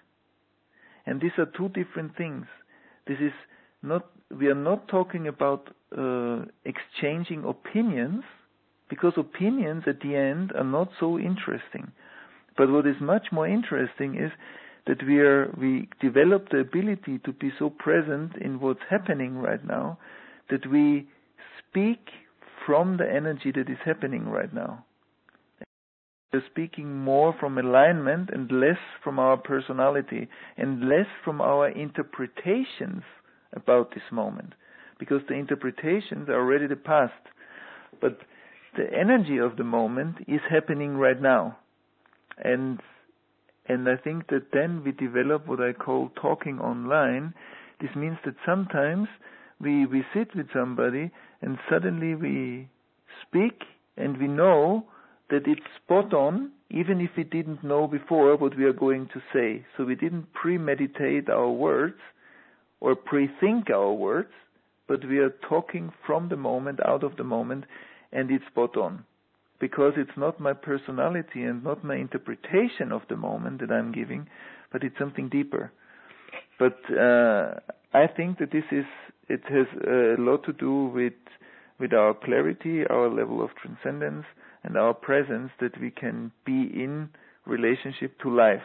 D: And these are two different things. This is not, we are not talking about uh, exchanging opinions, because opinions at the end are not so interesting. But what is much more interesting is that we are, we develop the ability to be so present in what's happening right now that we speak from the energy that is happening right now. We're speaking more from alignment and less from our personality and less from our interpretations about this moment, because the interpretations are already the past. But the energy of the moment is happening right now. And And I think that then we develop what I call talking online. This means that sometimes we, we sit with somebody and suddenly we speak and we know that it's spot on, even if we didn't know before what we are going to say. So we didn't premeditate our words or pre-think our words, but we are talking from the moment, out of the moment, and it's spot on. Because it's not my personality and not my interpretation of the moment that I'm giving, but it's something deeper. But uh, I think that this is, it has a lot to do with with our clarity, our level of transcendence, and our presence, that we can be in relationship to life.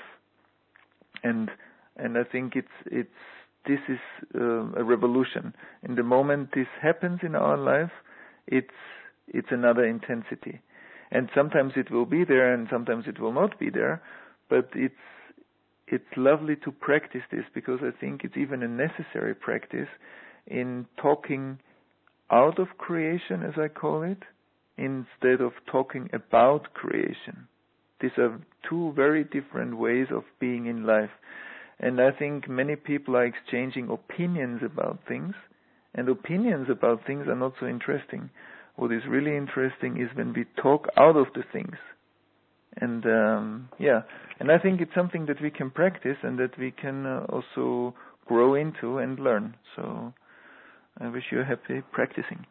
D: And and I think it's it's this is uh, a revolution. In the moment this happens in our life, it's it's another intensity. And sometimes it will be there and sometimes it will not be there, but it's it's lovely to practice this, because I think it's even a necessary practice in talking out of creation, as I call it, instead of talking about creation. These are two very different ways of being in life. And I think many people are exchanging opinions about things, and opinions about things are not so interesting. What is really interesting is when we talk out of the things. And um, yeah, and I think it's something that we can practice and that we can uh, also grow into and learn. So I wish you a happy practicing.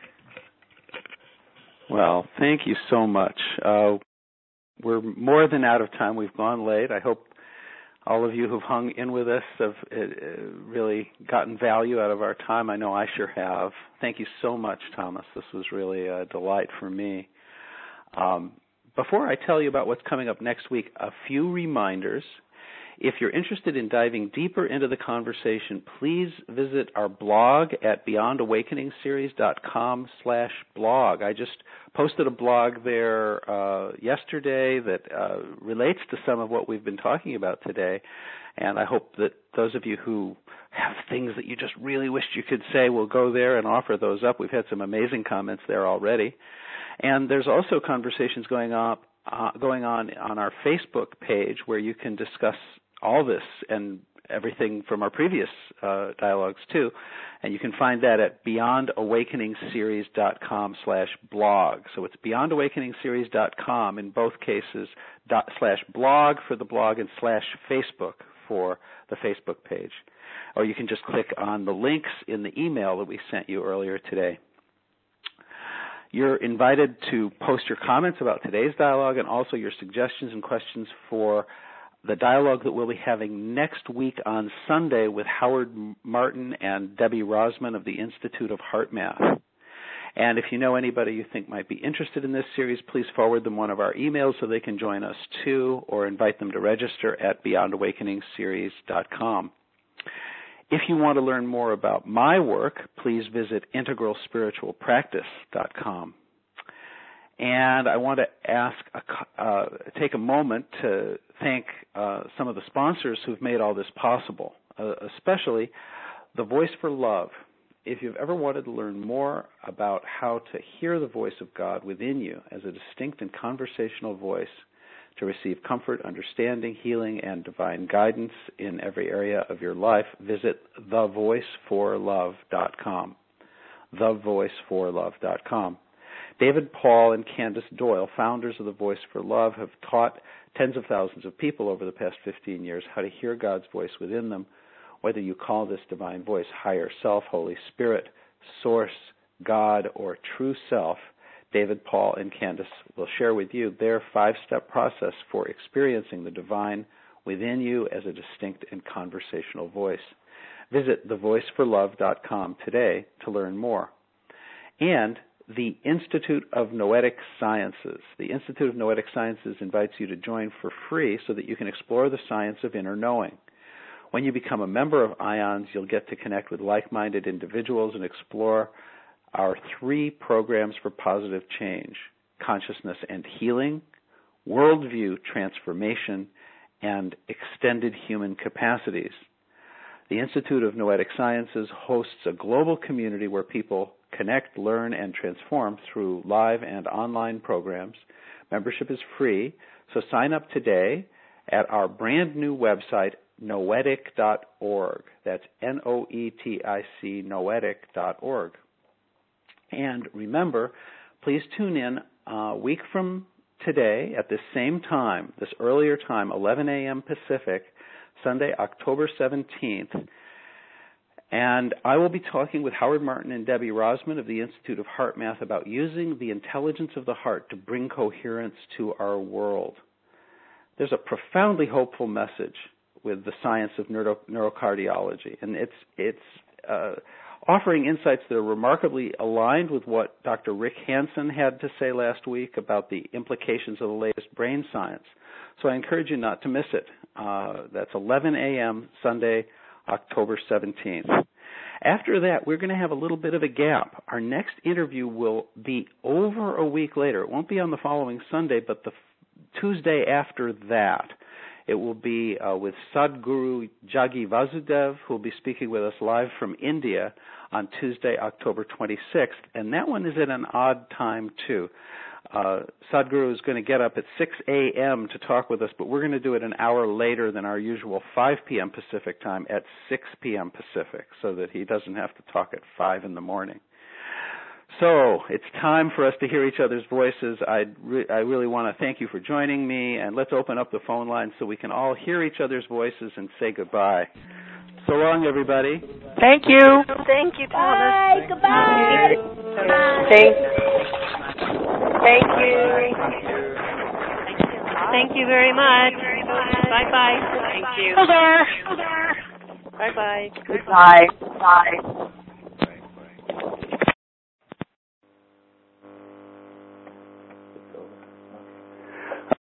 B: Well, thank you so much. Uh, we're more than out of time. We've gone late. I hope all of you who've hung in with us have uh, really gotten value out of our time. I know I sure have. Thank you so much, Thomas. This was really a delight for me. Um, before I tell you about what's coming up next week, a few reminders. If you're interested in diving deeper into the conversation, please visit our blog at beyond awakening series dot com slash blog. I just posted a blog there uh, yesterday that uh, relates to some of what we've been talking about today, and I hope that those of you who have things that you just really wished you could say will go there and offer those up. We've had some amazing comments there already. And there's also conversations going on, uh, going on on our Facebook page where you can discuss all this and everything from our previous uh, dialogues too. And you can find that at beyond awakening series dot com slash blog. So it's beyond awakening series dot com in both cases, dot slash blog for the blog and slash Facebook for the Facebook page. Or you can just click on the links in the email that we sent you earlier today. You're invited to post your comments about today's dialogue and also your suggestions and questions for the dialogue that we'll be having next week on Sunday with Howard Martin and Debbie Rosman of the Institute of HeartMath. And if you know anybody you think might be interested in this series, please forward them one of our emails so they can join us too, or invite them to register at beyond awakening series dot com. If you want to learn more about my work, please visit integral spiritual practice dot com. And I want to ask, a, uh, take a moment to thank uh, some of the sponsors who've made all this possible, uh, especially The Voice for Love. If you've ever wanted to learn more about how to hear the voice of God within you as a distinct and conversational voice to receive comfort, understanding, healing, and divine guidance in every area of your life, visit the voice for love dot com. the voice for love dot com. David Paul and Candace Doyle, founders of The Voice for Love, have taught tens of thousands of people over the past fifteen years how to hear God's voice within them, whether you call this divine voice higher self, Holy Spirit, source, God, or true self. David, Paul, and Candace will share with you their five-step process for experiencing the divine within you as a distinct and conversational voice. Visit the voice for love dot com today to learn more. And the Institute of Noetic Sciences. The Institute of Noetic Sciences invites you to join for free so that you can explore the science of inner knowing. When you become a member of IONS, you'll get to connect with like-minded individuals and explore our three programs for positive change: consciousness and healing, worldview transformation, and extended human capacities. The Institute of Noetic Sciences hosts a global community where people connect, learn, and transform through live and online programs. Membership is free, so sign up today at our brand new website, noetic dot org. That's N O E T I C, noetic dot org. And remember, please tune in a week from today at this same time, this earlier time, eleven a.m. Pacific, Sunday, October seventeenth. And I will be talking with Howard Martin and Debbie Rosman of the Institute of HeartMath about using the intelligence of the heart to bring coherence to our world. There's a profoundly hopeful message with the science of neuro- neurocardiology, and it's it's uh, offering insights that are remarkably aligned with what Doctor Rick Hansen had to say last week about the implications of the latest brain science. So I encourage you not to miss it. Uh, that's eleven a.m. Sunday, October seventeenth. After that, we're going to have a little bit of a gap. Our next interview will be over a week later. It won't be on the following Sunday, but the f- Tuesday after that. It will be uh, with Sadhguru Jaggi Vasudev, who will be speaking with us live from India on Tuesday, October twenty-sixth. And that one is at an odd time, too. Uh, Sadhguru is going to get up at six a.m. to talk with us, but we're going to do it an hour later than our usual five p.m. Pacific time at six p.m. Pacific, so that he doesn't have to talk at five in the morning. So it's time for us to hear each other's voices. I re- I really want to thank you for joining me, and let's open up the phone line so we can all hear each other's voices and say goodbye. So long, everybody.
G: Thank you.
E: Thank you, Thomas.
H: Bye. Goodbye.
G: Thank, thank you.
H: Thank you very much. Bye-bye.
G: Thank you.
H: Bye-bye.
G: Bye-bye.
H: Goodbye. Bye.